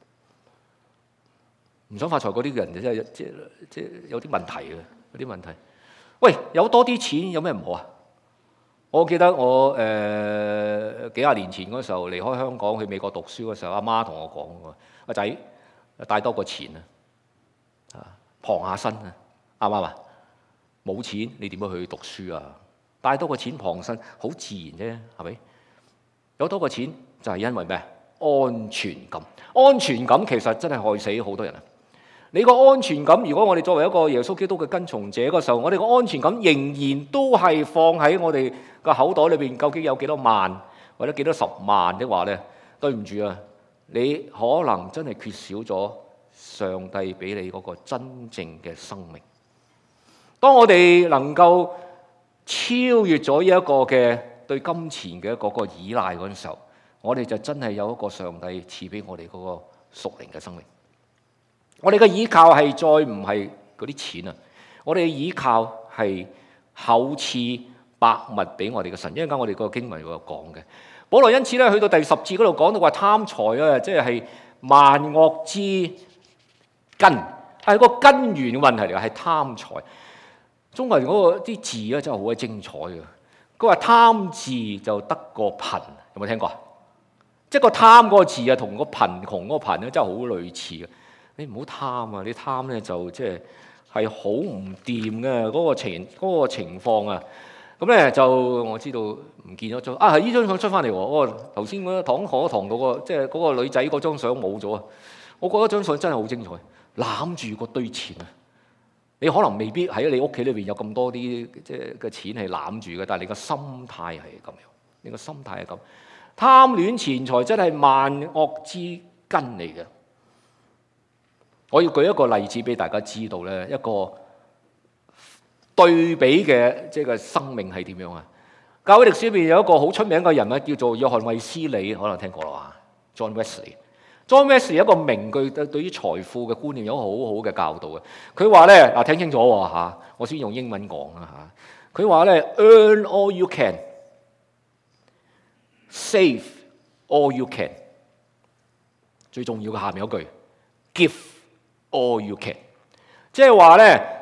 Speaker 2: 唔想發財嗰啲人就真係即係即係有啲問題嘅，有啲問題。喂，有多啲錢有咩唔好啊？我記得我誒、呃、幾廿年前嗰時候離開香港去美國讀書嗰時候，阿媽同我講喎：阿仔帶多個錢啊，傍下身啊，啱唔啱啊？冇錢你點樣去讀書啊？帶多個錢傍身，好自然啫，係咪？有多個錢就係因為咩？安全感。安全感其實真係害死好多人啊！你個安全感，如果我哋作為一個耶穌基督嘅跟從者嗰時候，我哋個安全感仍然都係放喺我哋個口袋裏邊，究竟有幾多萬或者幾多十萬的話呢？對唔住啊，你可能真係缺少咗上帝俾你嗰個真正嘅生命。當我哋能夠超越咗呢一個嘅對金錢嘅嗰個依賴嗰陣時候，我哋就真係有一個上帝賜俾我哋嗰個屬靈嘅生命。我哋嘅依靠係再唔係嗰啲錢啊，我哋嘅依靠係厚賜百物俾我哋嘅神。一陣間我哋個經文會有講嘅。保羅因此咧去到第十節嗰度講到話貪財啊，即係萬惡之根，係個根源嘅問題嚟嘅，係貪財。中國人嗰個啲字咧真係好鬼精彩嘅。佢話貪字就得個貧，有冇聽過啊？即係個貪嗰個字啊，同個貧窮嗰個貧咧真係好類似嘅。你唔好貪啊！你貪咧就即係係好唔掂嘅嗰個情嗰個情況啊。咁咧就我知道唔見咗張啊，係呢張相出翻嚟喎。我頭先嗰堂課堂到個即係嗰個女仔嗰張相冇咗啊。我覺得張相真係好精彩，攬住個堆錢啊！你可能未必喺你屋企裏邊有咁多啲即係嘅錢係攬住嘅，但係你個心態係咁樣，你個心態係咁。貪戀錢財真係萬惡之根嚟嘅。我要舉一個例子俾大家知道咧，一個對比嘅即係個生命係點樣啊？教會歷史裏邊有一個好出名嘅人物叫做約翰衛斯理，可能聽過啦嚇 ，John Wesley。John Wesley 一個名句對對於財富嘅觀念有好好嘅教導嘅。佢話咧嗱，聽清楚喎嚇，我先用英文講啦嚇。佢話咧 ，earn all you can, save all you can。最重要嘅下面嗰句 ，give all you can。即係話咧，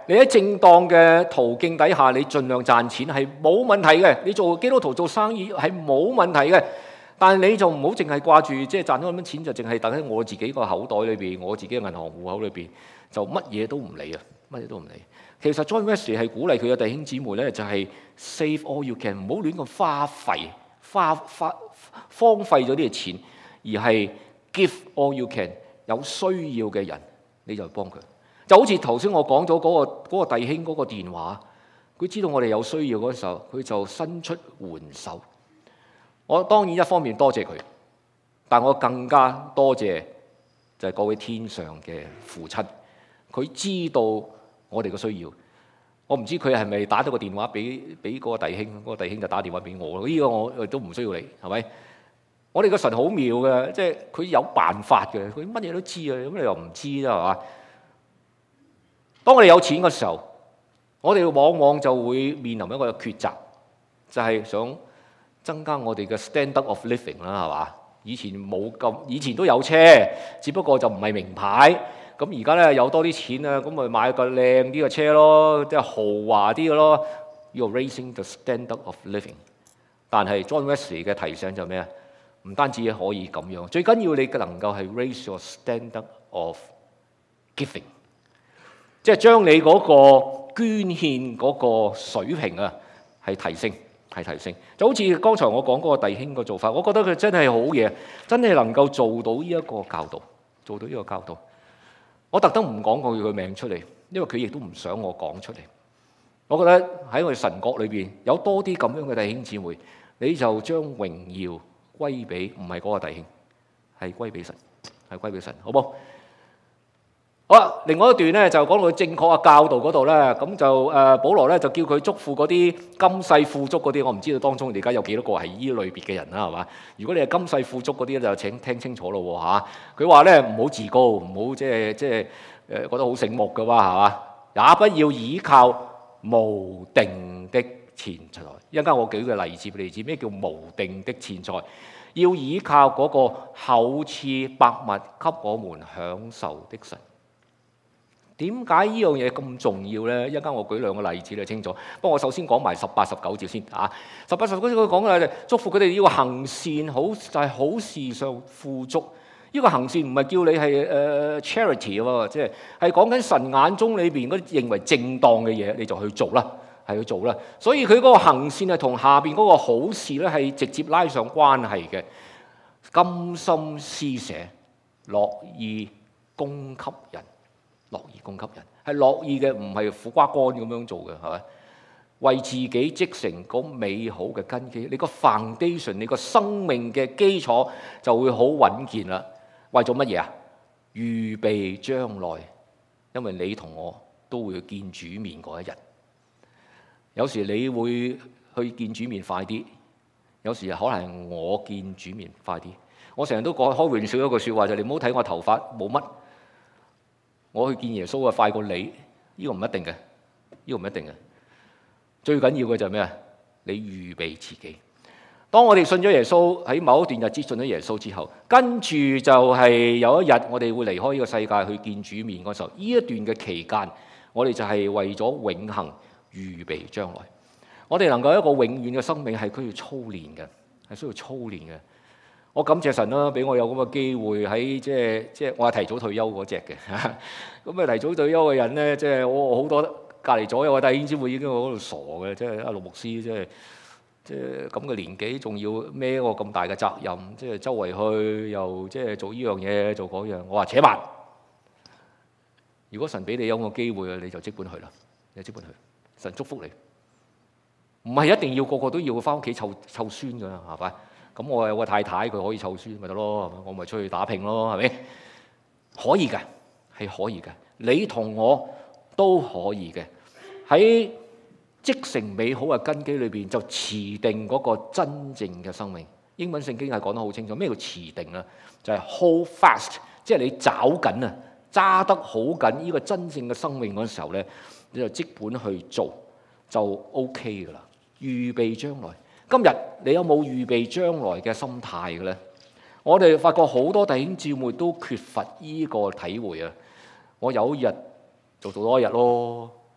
Speaker 2: 你喺正當嘅途徑底下，你盡量賺錢係冇問題嘅。你做基督徒做生意係冇問題嘅。但係你就唔好淨係掛住即係賺咗咁多錢就淨係等喺我自己個口袋裏邊，我自己嘅銀行戶口裏邊，就乜嘢都唔理啊，乜嘢都唔理。其實 John Wesley 係鼓勵佢嘅弟兄姊妹咧，就係 save all you can， 唔好亂咁花費、花花荒廢咗啲嘅錢，而係 give all you can。有需要嘅人你就幫佢。就好似頭先我講咗嗰個嗰個弟兄嗰個電話，佢知道我哋有需要嗰時候，佢就伸出援手。我當然一方面多謝佢，但我更加多謝就係各位天上嘅父親，佢知道我哋嘅需要。我唔知佢係咪打咗個電話俾俾嗰個弟兄，嗰個弟兄就打電話俾我咯。呢個我都唔需要你，係咪？我哋個神好妙嘅，即係佢有辦法嘅，佢乜嘢都知啊。咁你又唔知啦，係嘛？當我哋有錢嘅時候，我哋往往就會面臨一個抉擇，就係想增加我哋嘅 standard of living 啦，係嘛？以前冇咁，以前都有車，只不過就唔係名牌。咁而家咧有多啲錢啊，咁咪買個靚啲嘅車咯，即係豪華啲嘅咯。You're raising the standard of living。但係 John Wesley 嘅提醒就咩啊？唔單止可以咁樣，最緊要你能夠係 raise your standard of giving， 即係將你嗰個捐獻嗰個水平啊係提升。係提升，就好似剛才我講嗰個弟兄嘅做法，我覺得佢真係好嘢，真係能夠做到呢一個教導，做到呢個教導。我特登唔講佢嘅名出嚟，因為佢亦都唔想我講出嚟。我覺得喺我哋神國裏邊有多啲咁樣嘅弟兄姊妹，你就將榮耀歸俾唔係嗰個弟兄，係歸俾神，係歸俾神，好冇？好啦，另外一段咧就講到正確嘅教導嗰度咧，咁就誒保羅咧就叫佢囑咐嗰啲今世富足嗰啲，我唔知道當中而家有幾多個係依類別嘅人啦，係嘛？如果你係今世富足嗰啲就請聽清楚咯喎嚇。佢話咧唔好自高，唔好即係即係誒覺得好醒目嘅話係嘛？也不要倚靠無定的錢財。一陣間我舉個例子俾你知，咩叫無定的錢財？要倚靠嗰個厚賜百物給我們享受的神。點解呢樣嘢咁重要呢？一陣間我舉兩個例子你清楚。不過我首先講埋十八十九節先啊。十八十九節佢講嘅就祝福佢哋要行善，好就係好事上富足。呢個行善唔係叫你係誒 charity 喎，即係係講緊神眼中裏邊嗰啲認為正當嘅嘢，你就去做啦，係去做啦。所以佢嗰個行善係同下邊嗰個好事咧係直接拉上關係嘅。甘心施捨，樂意供給人。樂意供給人係樂意嘅，唔係苦瓜乾咁樣做嘅，係咪？為自己積成嗰美好嘅根基，你個 foundation， 你個生命嘅基礎就會好穩健啦。為咗乜嘢啊？預備將來，因為你同我都會見主面嗰一日。有時你會去見主面快啲，有時可能係我見主面快啲。我成日都講開玩笑一句説話就係：你唔好睇我頭髮冇乜。我去見耶穌啊，快過你，呢個唔一定嘅，呢個唔一定嘅。最緊要嘅就係咩啊？你預備自己。當我哋信咗耶穌，喺某一段日子信咗耶穌之後，跟住就係有一日我哋會離開呢個世界去見主面嗰時候，呢一段嘅期間，我哋就係為咗永恆預備將來。我哋能夠一個永遠嘅生命係需要操練嘅，係需要操練嘅。我感謝神啦，俾我有咁嘅機會喺即係即係我係提早退休嗰隻嘅。咁啊提早退休嘅人咧，即係我好多隔離左右嘅弟兄姊妹已經喺度傻嘅，即係阿陸牧師，即係即係咁嘅年紀，仲要孭個咁大嘅責任，即係周圍去又即係做呢樣嘢做嗰樣。我話且慢，如果神俾你有個機會，你就即管去啦，你就即管去。神祝福你，唔係一定要個個都要翻屋企湊湊孫㗎，係咪？咁我有個太太，佢可以湊孫咪得咯，我咪出去打拼咯，係咪？可以嘅，係可以嘅。你同我都可以嘅。喺積成美好嘅根基裏邊，就持定嗰個真正嘅生命。英文聖經係講得好清楚，咩叫持定啊？就係 hold fast， 即係你抓緊啊，揸得好緊呢個真正嘅生命嗰時候咧，你就即管去做就 OK 噶啦。預備將來。今日你有冇預備將來嘅心態嘅咧？我哋發覺好多弟兄姊妹都缺乏呢個體會啊！我有一日就做多一日咯，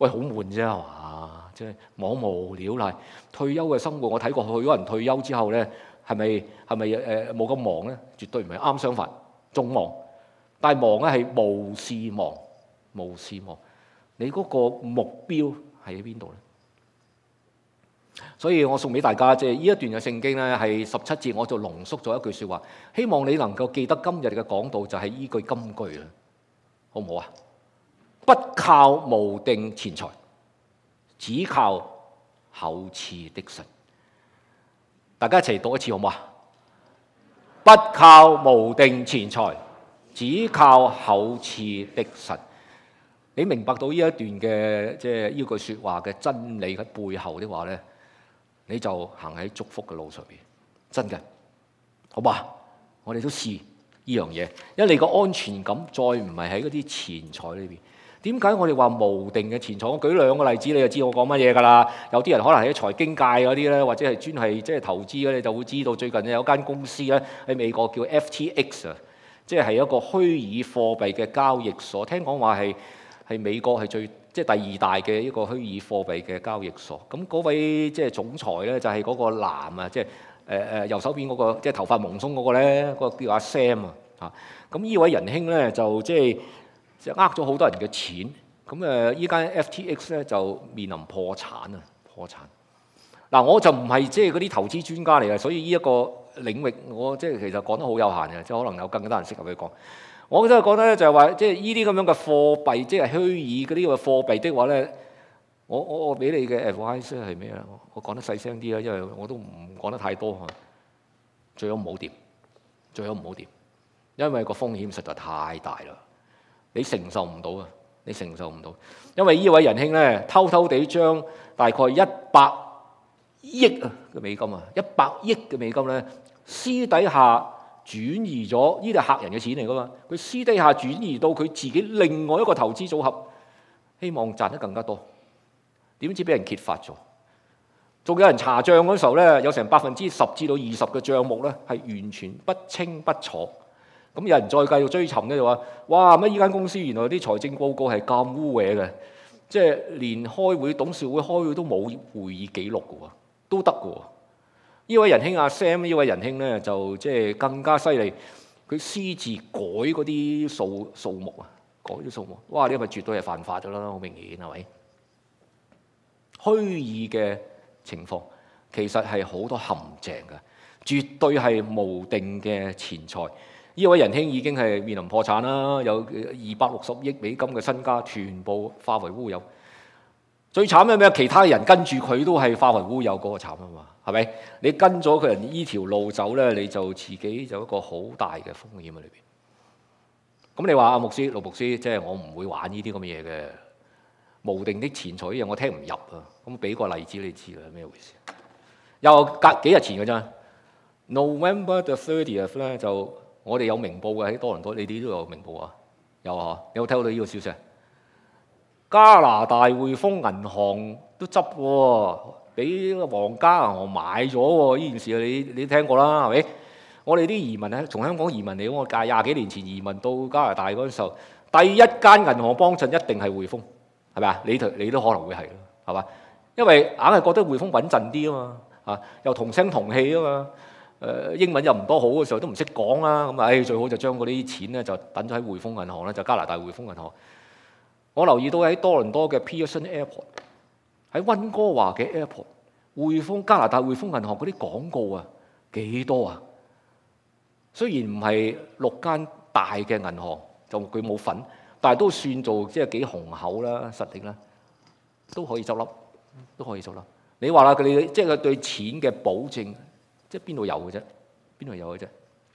Speaker 2: 喂，好悶啫係嘛？即係冇無聊啦。退休嘅生活，我睇過好多人退休之後咧，係咪係咪誒冇咁忙咧？絕對唔係，啱相反，仲忙。但係忙咧係無事忙，無事忙。你嗰個目標係喺邊度咧？所以我送俾大家，即係呢一段嘅聖經咧，係十七節，我就濃縮咗一句説話，希望你能夠記得今日嘅講道就係依句金句啦，好唔好啊？不靠無定錢財，只靠厚賜的神。大家一齊讀一次好唔好啊？不靠無定錢財，只靠厚賜的神。你明白到呢一段嘅即係呢句説話嘅真理喺背後的話咧，你就行喺祝福嘅路上邊，真嘅，好嘛？我哋都試呢樣嘢，因為你個安全感再唔係喺嗰啲錢財裏邊。點解我哋話無定嘅錢財？我舉兩個例子，你就知我講乜嘢㗎啦。有啲人可能喺財經界嗰啲咧，或者係專係即係投資嘅，你就會知道最近有間公司咧喺美國叫 F T X 啊，即係一個虛擬貨幣嘅交易所。聽講話係係美國係最即係第二大嘅一個虛擬貨幣嘅交易所。咁嗰位即係總裁咧，就係嗰個男啊，即係誒誒右手邊嗰個即係頭髮蒙鬆嗰個咧，嗰個叫阿 Sam 啊嚇。咁呢位仁兄咧就即係。就呃咗好多人嘅錢，咁誒依間 F T X 咧就面臨破產啊！破產嗱，我就唔係即係嗰啲投資專家嚟嘅，所以呢一個領域我即係其實講得好有限嘅，即係可能有更加多人適合去講。我真係覺得咧就係話，即係呢啲咁樣嘅貨幣，即係虛擬嗰啲嘅貨幣的話咧，我我我俾你嘅 advice 係咩啊？我講得細聲啲啦，因為我都唔講得太多嚇。最好唔好掂，最好唔好掂，因為個風險實在太大啦。你承受唔到啊！你承受唔到，因為呢位仁兄咧偷偷地將大概一百億啊嘅美金啊，一百億嘅美金咧私底下轉移咗，呢啲係客人嘅錢嚟噶嘛，佢私底下轉移到佢自己另外一個投資組合，希望賺得更加多。點知俾人揭發咗，仲有人查帳嗰時候咧，有成百分之十至到二十嘅帳目咧係完全不清不楚。咁有人再繼續追尋咧，就話：哇！乜依間公司原來啲財政報告係咁污穢嘅，即係連開會董事會開會都冇會議記錄嘅喎，都得嘅喎。呢位仁兄阿 Sam 呢位仁兄咧就即係更加犀利，佢私自改嗰啲數數目啊，改啲數目。哇！呢個絕對係犯法咗啦，好明顯係咪？虛擬嘅情況其實係好多陷阱嘅，絕對係無定嘅錢財。呢位仁兄已經係面臨破產啦，有二百六十億美金嘅身家全部化為烏有。最慘係咩？其他人跟住佢都係化為烏有，嗰個慘啊嘛，係咪？你跟咗佢人依條路走咧，你就自己就一個好大嘅風險喺裏邊。咁你話阿牧師、盧牧師，即係我唔會玩呢啲咁嘅嘢嘅，無定的錢財呢樣我聽唔入啊。咁俾個例子你知啦，咩回事？又隔幾日前嘅啫 ，November the thirtieth 咧就。我哋有明報嘅喺多倫多，你哋都有明報啊？有啊，你有睇到呢個消息？加拿大匯豐銀行都執喎，俾皇家銀行買咗喎。呢件事你你聽過啦，係咪？我哋啲移民咧，從香港移民嚟，我廿廿幾年前移民到加拿大嗰陣時候，第一間銀行幫襯一定係匯豐，係咪啊？你你都可能會係咯，係嘛？因為硬係覺得匯豐穩陣啲啊嘛，啊又同聲同氣啊嘛。誒英文又唔多好嘅時候都唔識講啦，咁啊誒最好就將嗰啲錢咧就等咗喺匯豐銀行啦，就加拿大匯豐銀行。我留意到喺多倫多嘅 Pearson Airport，喺溫哥華嘅 Airport，匯豐加拿大匯豐銀行嗰啲廣告啊幾多啊？雖然唔係六間大嘅銀行，就佢冇份，但係都算做即係幾雄厚啦、實力啦，都可以執笠，都可以執笠。你話啦，佢哋即係佢對錢嘅保證。即係邊度有嘅啫？邊度有嘅啫？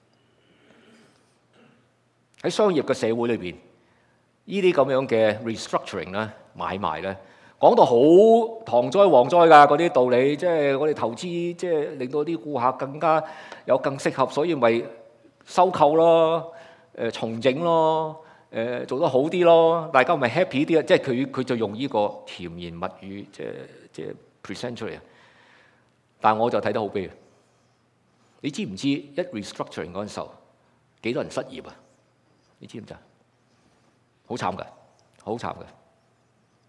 Speaker 2: 喺商業嘅社會裏邊，呢啲咁樣嘅 restructuring 咧、買賣咧，講到好堂災蝗災㗎嗰啲道理，即係我哋投資，即係令到啲顧客更加有更適合，所以咪收購咯、誒重整咯、誒做得好啲咯，大家咪 happy 啲啊！即係佢佢就用呢個甜言蜜語，即係即係 present 出嚟啊！但係我就睇得好悲。你知唔知一 restructuring 嗰陣時候幾多人失業啊？你知唔知啊？好慘㗎，好慘㗎！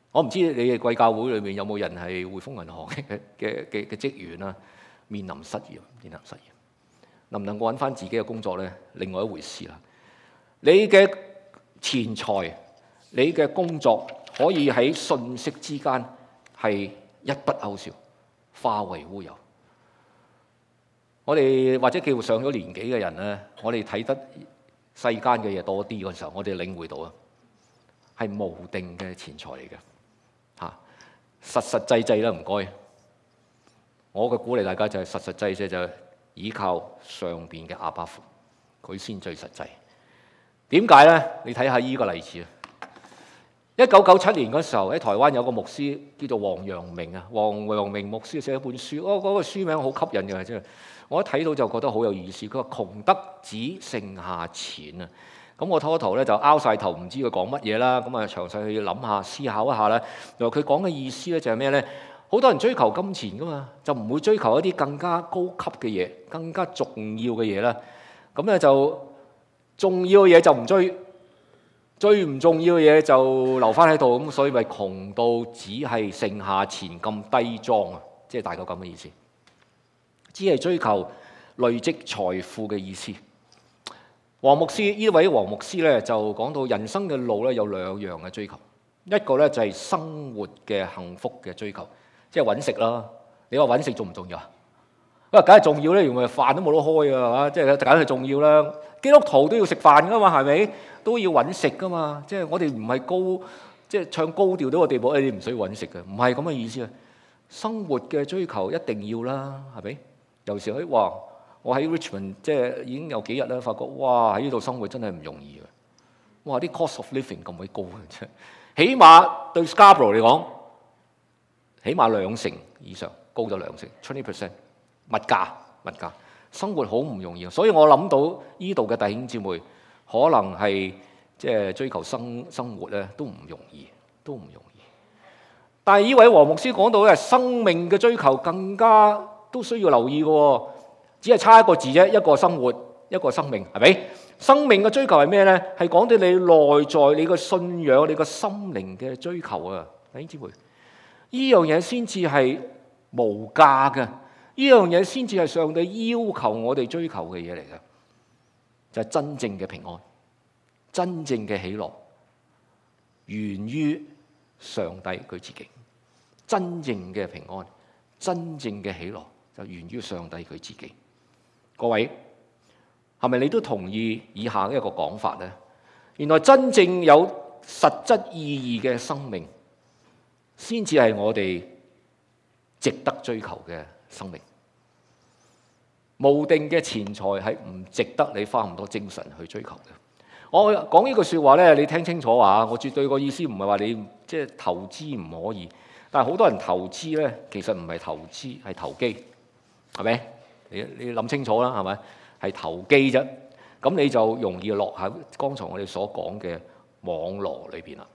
Speaker 2: 我唔知你哋貴教會裏面有冇人係匯豐銀行嘅嘅嘅嘅職員啊，面臨失業，面臨失業，能唔能夠揾翻自己嘅工作咧？另外一回事啦。你嘅錢財，你嘅工作可以喺瞬息之間係一筆勾銷，化為烏有。我哋或者叫上咗年紀嘅人咧，我哋睇得世間嘅嘢多啲嗰時候，我哋領會到啊，係無定嘅錢財嚟嘅嚇，實實際際啦，唔該。我嘅鼓勵大家就係實實際際就係依靠上邊嘅阿爸父，佢先最實際。點解咧？你睇下依個例子啊！一九九七年嗰時候喺台灣有個牧師叫做黃陽明啊，黃陽明牧師寫一本書，哦嗰個書名好吸引嘅，真係我一睇到就覺得好有意思。佢話窮得只剩下錢啊！咁我初頭咧就拗晒頭，唔知佢講乜嘢啦。咁啊詳細去諗下、思考一下咧。原來佢講嘅意思咧就係咩咧？好多人追求金錢噶嘛，就唔會追求一啲更加高級嘅嘢、更加重要嘅嘢啦。咁咧就重要嘅嘢就唔追。最唔重要嘅嘢就留翻喺度，咁所以咪窮到只係剩下錢咁低裝啊！即係大概咁嘅意思，只係追求累積財富嘅意思。黃牧師呢位黃牧師咧就講到人生嘅路咧有兩樣嘅追求，一個咧就係生活嘅幸福嘅追求，即係揾食啦。你話揾食重唔重要啊？喂，梗係重要咧，原來飯都冇得開啊，係嘛？即係梗係重要啦。基督徒都要食飯噶嘛，係咪？都要揾食噶嘛。即係我哋唔係高，即係唱高調到個地步，誒你唔需要揾食嘅，唔係咁嘅意思啊。生活嘅追求一定要啦，係咪？有時喺哇，我喺 Richmond 即係已經有幾日啦，發覺哇喺呢度生活真係唔容易嘅。哇，啲 cost of living 咁鬼高嘅啫，起碼對 Scarborough 嚟講，起碼兩成以上，高咗兩成 twenty percent。物價，物價，生活好唔容易，所以我諗到呢度嘅弟兄姊妹，可能係即係追求生生活咧，都唔容易，都唔容易。但係呢位黃牧師講到咧，生命嘅追求更加都需要留意嘅，只係差一個字啫，一個生活，一個生命，係咪？生命嘅追求係咩咧？係講到你內在、你個信仰、你個心靈嘅追求啊，弟兄姊妹，呢樣嘢先至係無價嘅。呢樣嘢先至係上帝要求我哋追求嘅嘢嚟嘅，就係真正嘅平安、真正嘅喜樂，源於上帝佢自己。真正嘅平安、真正嘅喜樂，就源於上帝佢自己。各位，係咪你都同意以下一個講法呢？原來真正有實質意義嘅生命，先至係我哋值得追求嘅生命。無定嘅錢財係唔值得你花咁多精神去追求嘅。我講呢句説話咧，你聽清楚啊！我絕對個意思唔係話你即係投資唔可以，但係好多人投資咧，其實唔係投資，係投機，係咪？你你諗清楚啦，係咪？係投機啫。咁你就容易落喺剛才我哋所講嘅網羅裏邊啦。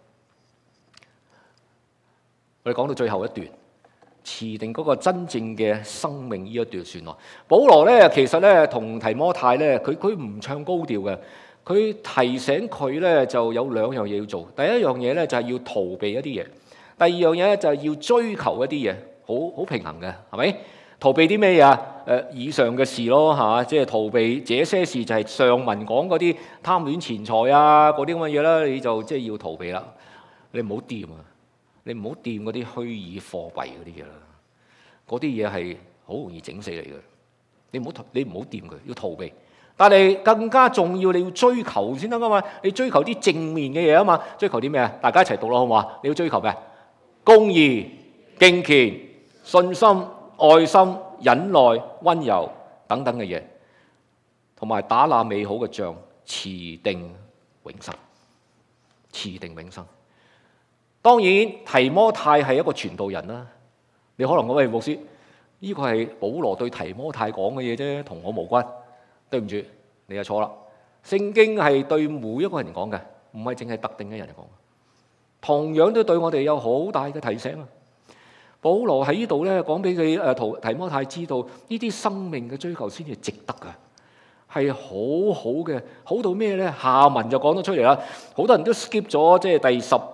Speaker 2: 我哋講到最後一段。持定嗰個真正嘅生命呢一段算咯。保羅咧，其實咧同提摩太咧，佢佢唔唱高調嘅，佢提醒佢咧就有兩樣嘢要做。第一樣嘢咧就係要逃避一啲嘢，第二樣嘢咧就係要追求一啲嘢，好好平衡嘅，係咪？逃避啲咩嘢啊？誒，以上嘅事咯，嚇，即係逃避這些事，就係上文講嗰啲貪戀錢財啊，嗰啲咁嘅嘢啦，你就即係要逃避啦。你唔好掂啊！你唔好掂嗰啲虛擬貨幣嗰啲嘢啦，嗰啲嘢係好容易整死你嘅。你唔好你唔好掂佢，要逃避。但係更加重要，你要追求先得噶嘛。你追求啲正面嘅嘢啊嘛。追求啲咩啊？大家一齊讀咯，好唔好啊？你要追求咩？公義、敬虔、信心、愛心、忍耐、溫柔等等嘅嘢，同埋打那美好嘅仗，持定永生，持定永生。當然，提摩太係一個傳道人啦。你可能講，喂，牧師，呢個係保羅對提摩太講嘅嘢啫，同我無關。對唔住，你就錯啦。聖經係對每一個人講嘅，唔係淨係特定嘅人嚟講。同樣都對我哋有好大嘅提醒啊！保羅喺呢度咧講俾佢誒提摩太知道，呢啲生命嘅追求先至值得㗎，係好好嘅，好到咩咧？下文就講得出嚟啦。好多人都 skip 咗即係第十。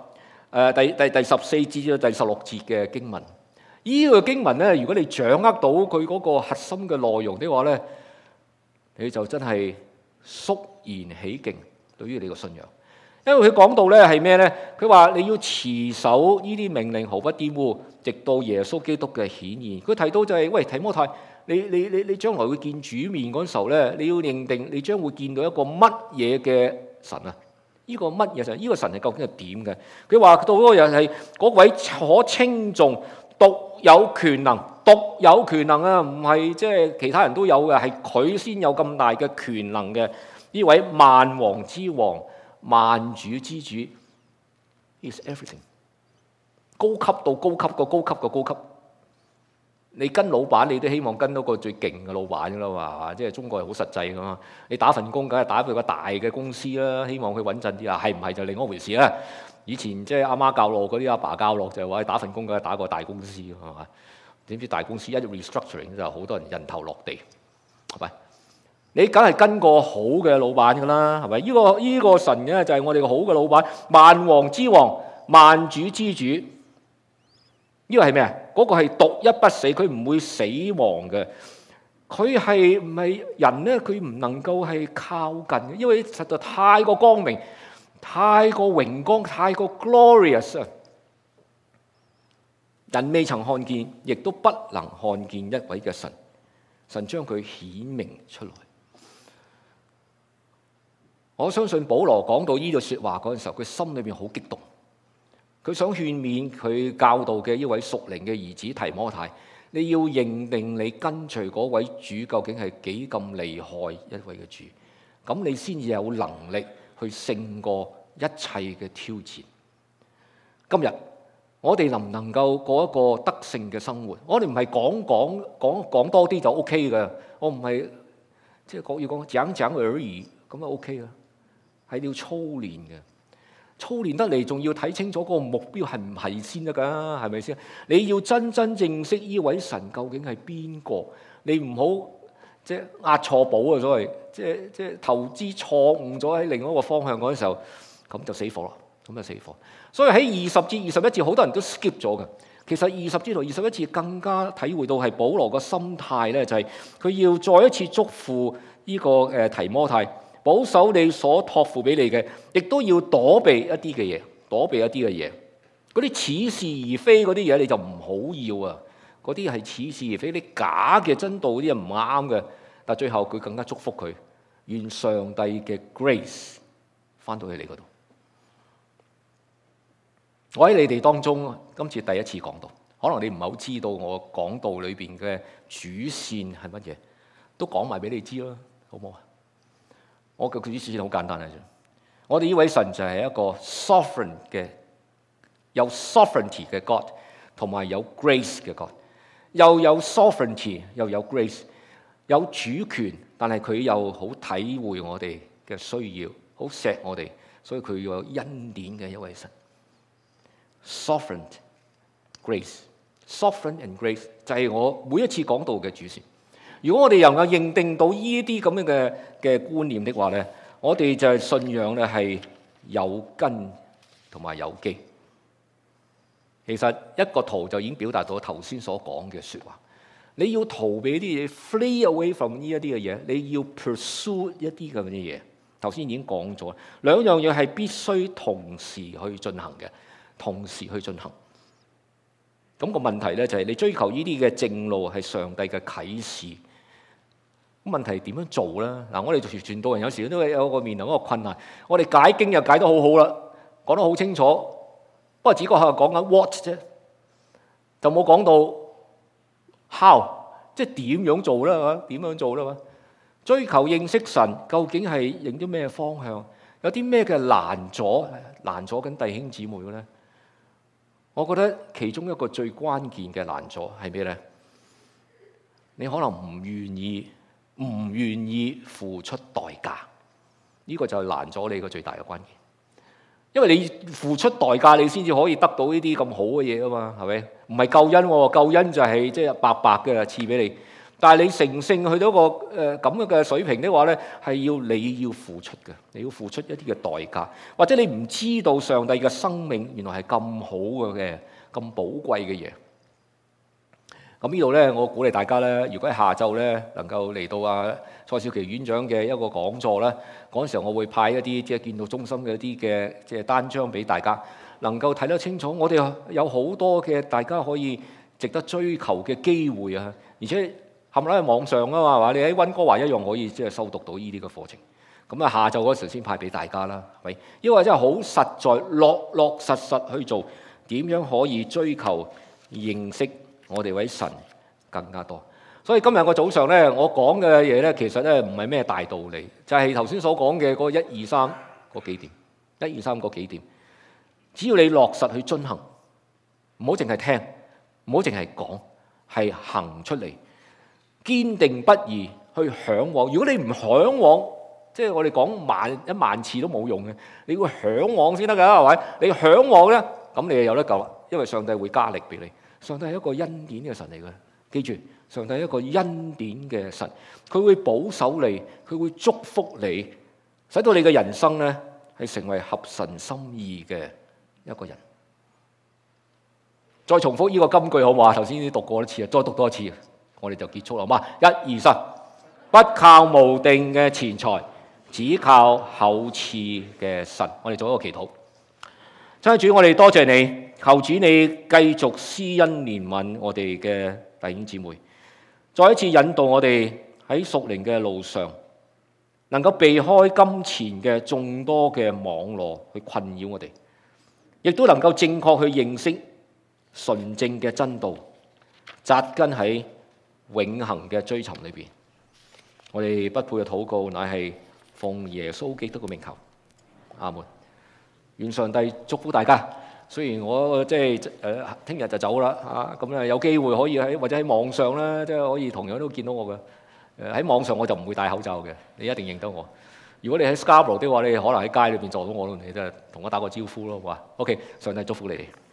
Speaker 2: 誒第第第十四節至到第十六節嘅經文。呢、這個經文咧，如果你掌握到佢嗰個核心嘅內容的話咧，你就真係肅然起敬對於你個信仰。因為佢講到咧係咩咧？佢話你要持守呢啲命令，毫不玷污，直到耶穌基督嘅顯現。佢提到就係、是、喂提摩太，你你你你將來會見主面嗰時候咧，你要認定你將會見到一個乜嘢嘅神啊？呢、這個乜嘢神？呢、這個神係究竟係點嘅？佢話到嗰個人係嗰位可稱頌、獨有權能、獨有權能啊！唔係即係其他人都有嘅，係佢先有咁大嘅權能嘅。呢位萬王之王、萬主之主 ，is everything。高級到高級個高級個高級。你跟老闆，你都希望跟到個最勁嘅老闆㗎啦嘛，即係中國係好實際㗎嘛。你打份工，梗係打俾個大嘅公司啦，希望佢穩陣啲啊。係唔係就另一回事啦。以前即係阿媽教落嗰啲，阿爸教落就係話打份工梗係打個大公司係嘛？點知大公司一 restructuring 就好多人人頭落地，係咪？你梗係跟個好嘅老闆㗎啦，係咪？呢個呢個神咧就係我哋個好嘅老闆，萬王之王、萬主之主。呢個係咩啊？嗰個係獨一不死，佢唔會死亡嘅。佢係唔係人咧？佢唔能夠係靠近嘅，因為實在太過光明、太過榮光、太過 glorious 啊！人未曾看見，亦都不能看見一位嘅神。神將佢顯明出來。我相信保羅講到呢度説話嗰陣時候，佢心裏邊好激動。佢想勸勉佢教導嘅呢位屬靈嘅兒子提摩太，你要認定你跟隨嗰位主究竟係幾咁厲害一位嘅主，咁你先至有能力去勝過一切嘅挑戰。今日我哋能唔能夠過一個得勝嘅生活？我哋唔係講講講講多啲就 O K 嘅，我唔係即係講要講講講而已，咁就 O K 啦，係要操練嘅。操練得嚟，仲要睇清楚嗰個目標係唔係先得㗎，係咪先？你要真真正識呢位神究竟係邊個？你唔好即係押錯寶啊！所謂即係即係投資錯誤咗喺另一個方向嗰陣時候，咁就死火啦，咁就死火。所以喺二十至二十一節，好多人都 skip 咗㗎。其實二十節同二十一節更加體會到係保羅個心態咧，就係佢要再一次囑咐呢個誒提摩太。保守你所託付俾你嘅，亦都要躲避一啲嘅嘢，躲避一啲嘅嘢。嗰啲似是而非嗰啲嘢，你就唔好要啊！嗰啲係似是而非，啲假嘅真道嗰啲嘢唔啱嘅。但最後佢更加祝福佢，願上帝嘅 grace 翻到去你嗰度。我喺你哋當中，今次第一次講道，可能你唔係好知道我講道裏邊嘅主線係乜嘢，都講埋俾你知啦，好唔好啊？我嘅主線好簡單嘅啫，我哋呢位神就係一個 sovereign 嘅，有 sovereignty 嘅 God， 同埋有 grace 嘅 God， 又有 sovereignty 又有 grace， 有主權，但係佢又好體會我哋嘅需要，好錫我哋，所以佢要有恩典嘅一位神。Sovereign grace，sovereign and grace 就係我每一次講道嘅主線。如果我哋能夠認定到呢啲咁樣嘅嘅觀念的話咧，我哋就係信仰咧係有根同埋有基。其實一個圖就已經表達到頭先所講嘅説話。你要逃避啲嘢 ，flee away from 呢一啲嘅嘢，你要 pursue 一啲咁嘅嘢。頭先已經講咗，兩樣嘢係必須同時去進行嘅，同時去進行。咁個問題咧就係你追求呢啲嘅正路係上帝嘅啟示。咁問題點樣做咧？嗱，我哋做傳道人有時都有一個面臨一個困難。我哋解經又解得好好啦，講得好清楚。不過只不過係講緊 what 啫，就冇講到 how， 即係點樣做啦？點樣做啦？追求認識神，究竟係認咗咩方向？有啲咩嘅難阻，難阻緊弟兄姊妹嘅咧？我覺得其中一個最關鍵嘅難阻係咩咧？你可能唔願意。唔願意付出代價，呢個就係難咗你個最大嘅關鍵。因為你付出代價，你先至可以得到呢啲咁好嘅嘢啊嘛，係咪？唔係救恩喎，救恩就係即係白白嘅賜俾你。 但係你成聖去到一個誒咁樣嘅水平的話呢，係要你要付出嘅，你要付出一啲嘅代價，或者你唔知道上帝嘅生命原來係咁好嘅、咁寶貴嘅嘢。咁呢度呢，我鼓勵大家呢，如果喺下晝呢能夠嚟到啊蔡少琪院長嘅一個講座呢，嗰陣時候我會派一啲即係建道中心嘅一啲嘅即係單張俾大家，能夠睇得清楚。我哋有好多嘅大家可以值得追求嘅機會啊，而且冚唪唥喺網上啊嘛，係嘛？你喺溫哥華一樣可以即係修讀到呢啲嘅課程。咁啊，下晝嗰時先派俾大家啦，係咪？因為真係好實在，落落實實去做，點樣可以追求認識我哋位神更加多。所以今日個早上咧，我講嘅嘢咧，其實咧唔係咩大道理，就係頭先所講嘅嗰一二三嗰幾點，一二三嗰幾點。只要你落實去遵行，唔好淨係聽，唔好淨係講，係行出嚟，堅定不移去嚮往。如果你唔嚮往，即係我哋講萬一萬次都冇用嘅，你要嚮往先得㗎，係咪？你嚮往咧，咁你就有得救啦，因為上帝會加力俾你。上帝係一個恩典嘅神嚟嘅，記住，上帝係一個恩典嘅神，佢會保守你，佢會祝福你，使到你嘅人生咧係成為合神心意嘅一個人。再重複呢個金句好嘛？頭先已經讀過一次啊，再讀多一次，我哋就結束啦，好嘛？一二三，不靠無定嘅錢財，只靠厚賜嘅神。我哋做一個祈禱。親愛主，我哋多謝你，求主你繼續施恩憐憫我哋嘅弟兄姊妹，再一次引導我哋喺屬靈嘅路上，能夠避開金錢嘅眾多嘅網絡去困擾我哋，亦都能夠正確去認識純正嘅真道，扎根喺永恆嘅追尋裏邊。我哋不配嘅禱告，乃係奉耶穌基督嘅名求，阿門。願上帝祝福大家。雖然我即係誒聽日就走啦嚇，咁、啊、咧有機會可以喺或者喺網上咧，即係可以同樣都見到我嘅。誒喺網上我就唔會戴口罩嘅，你一定認得我。如果你喺 Scarborough 的話，你可能喺街裏邊撞到我咯，你真係同我打個招呼咯，好嘛？OK，上帝祝福你哋。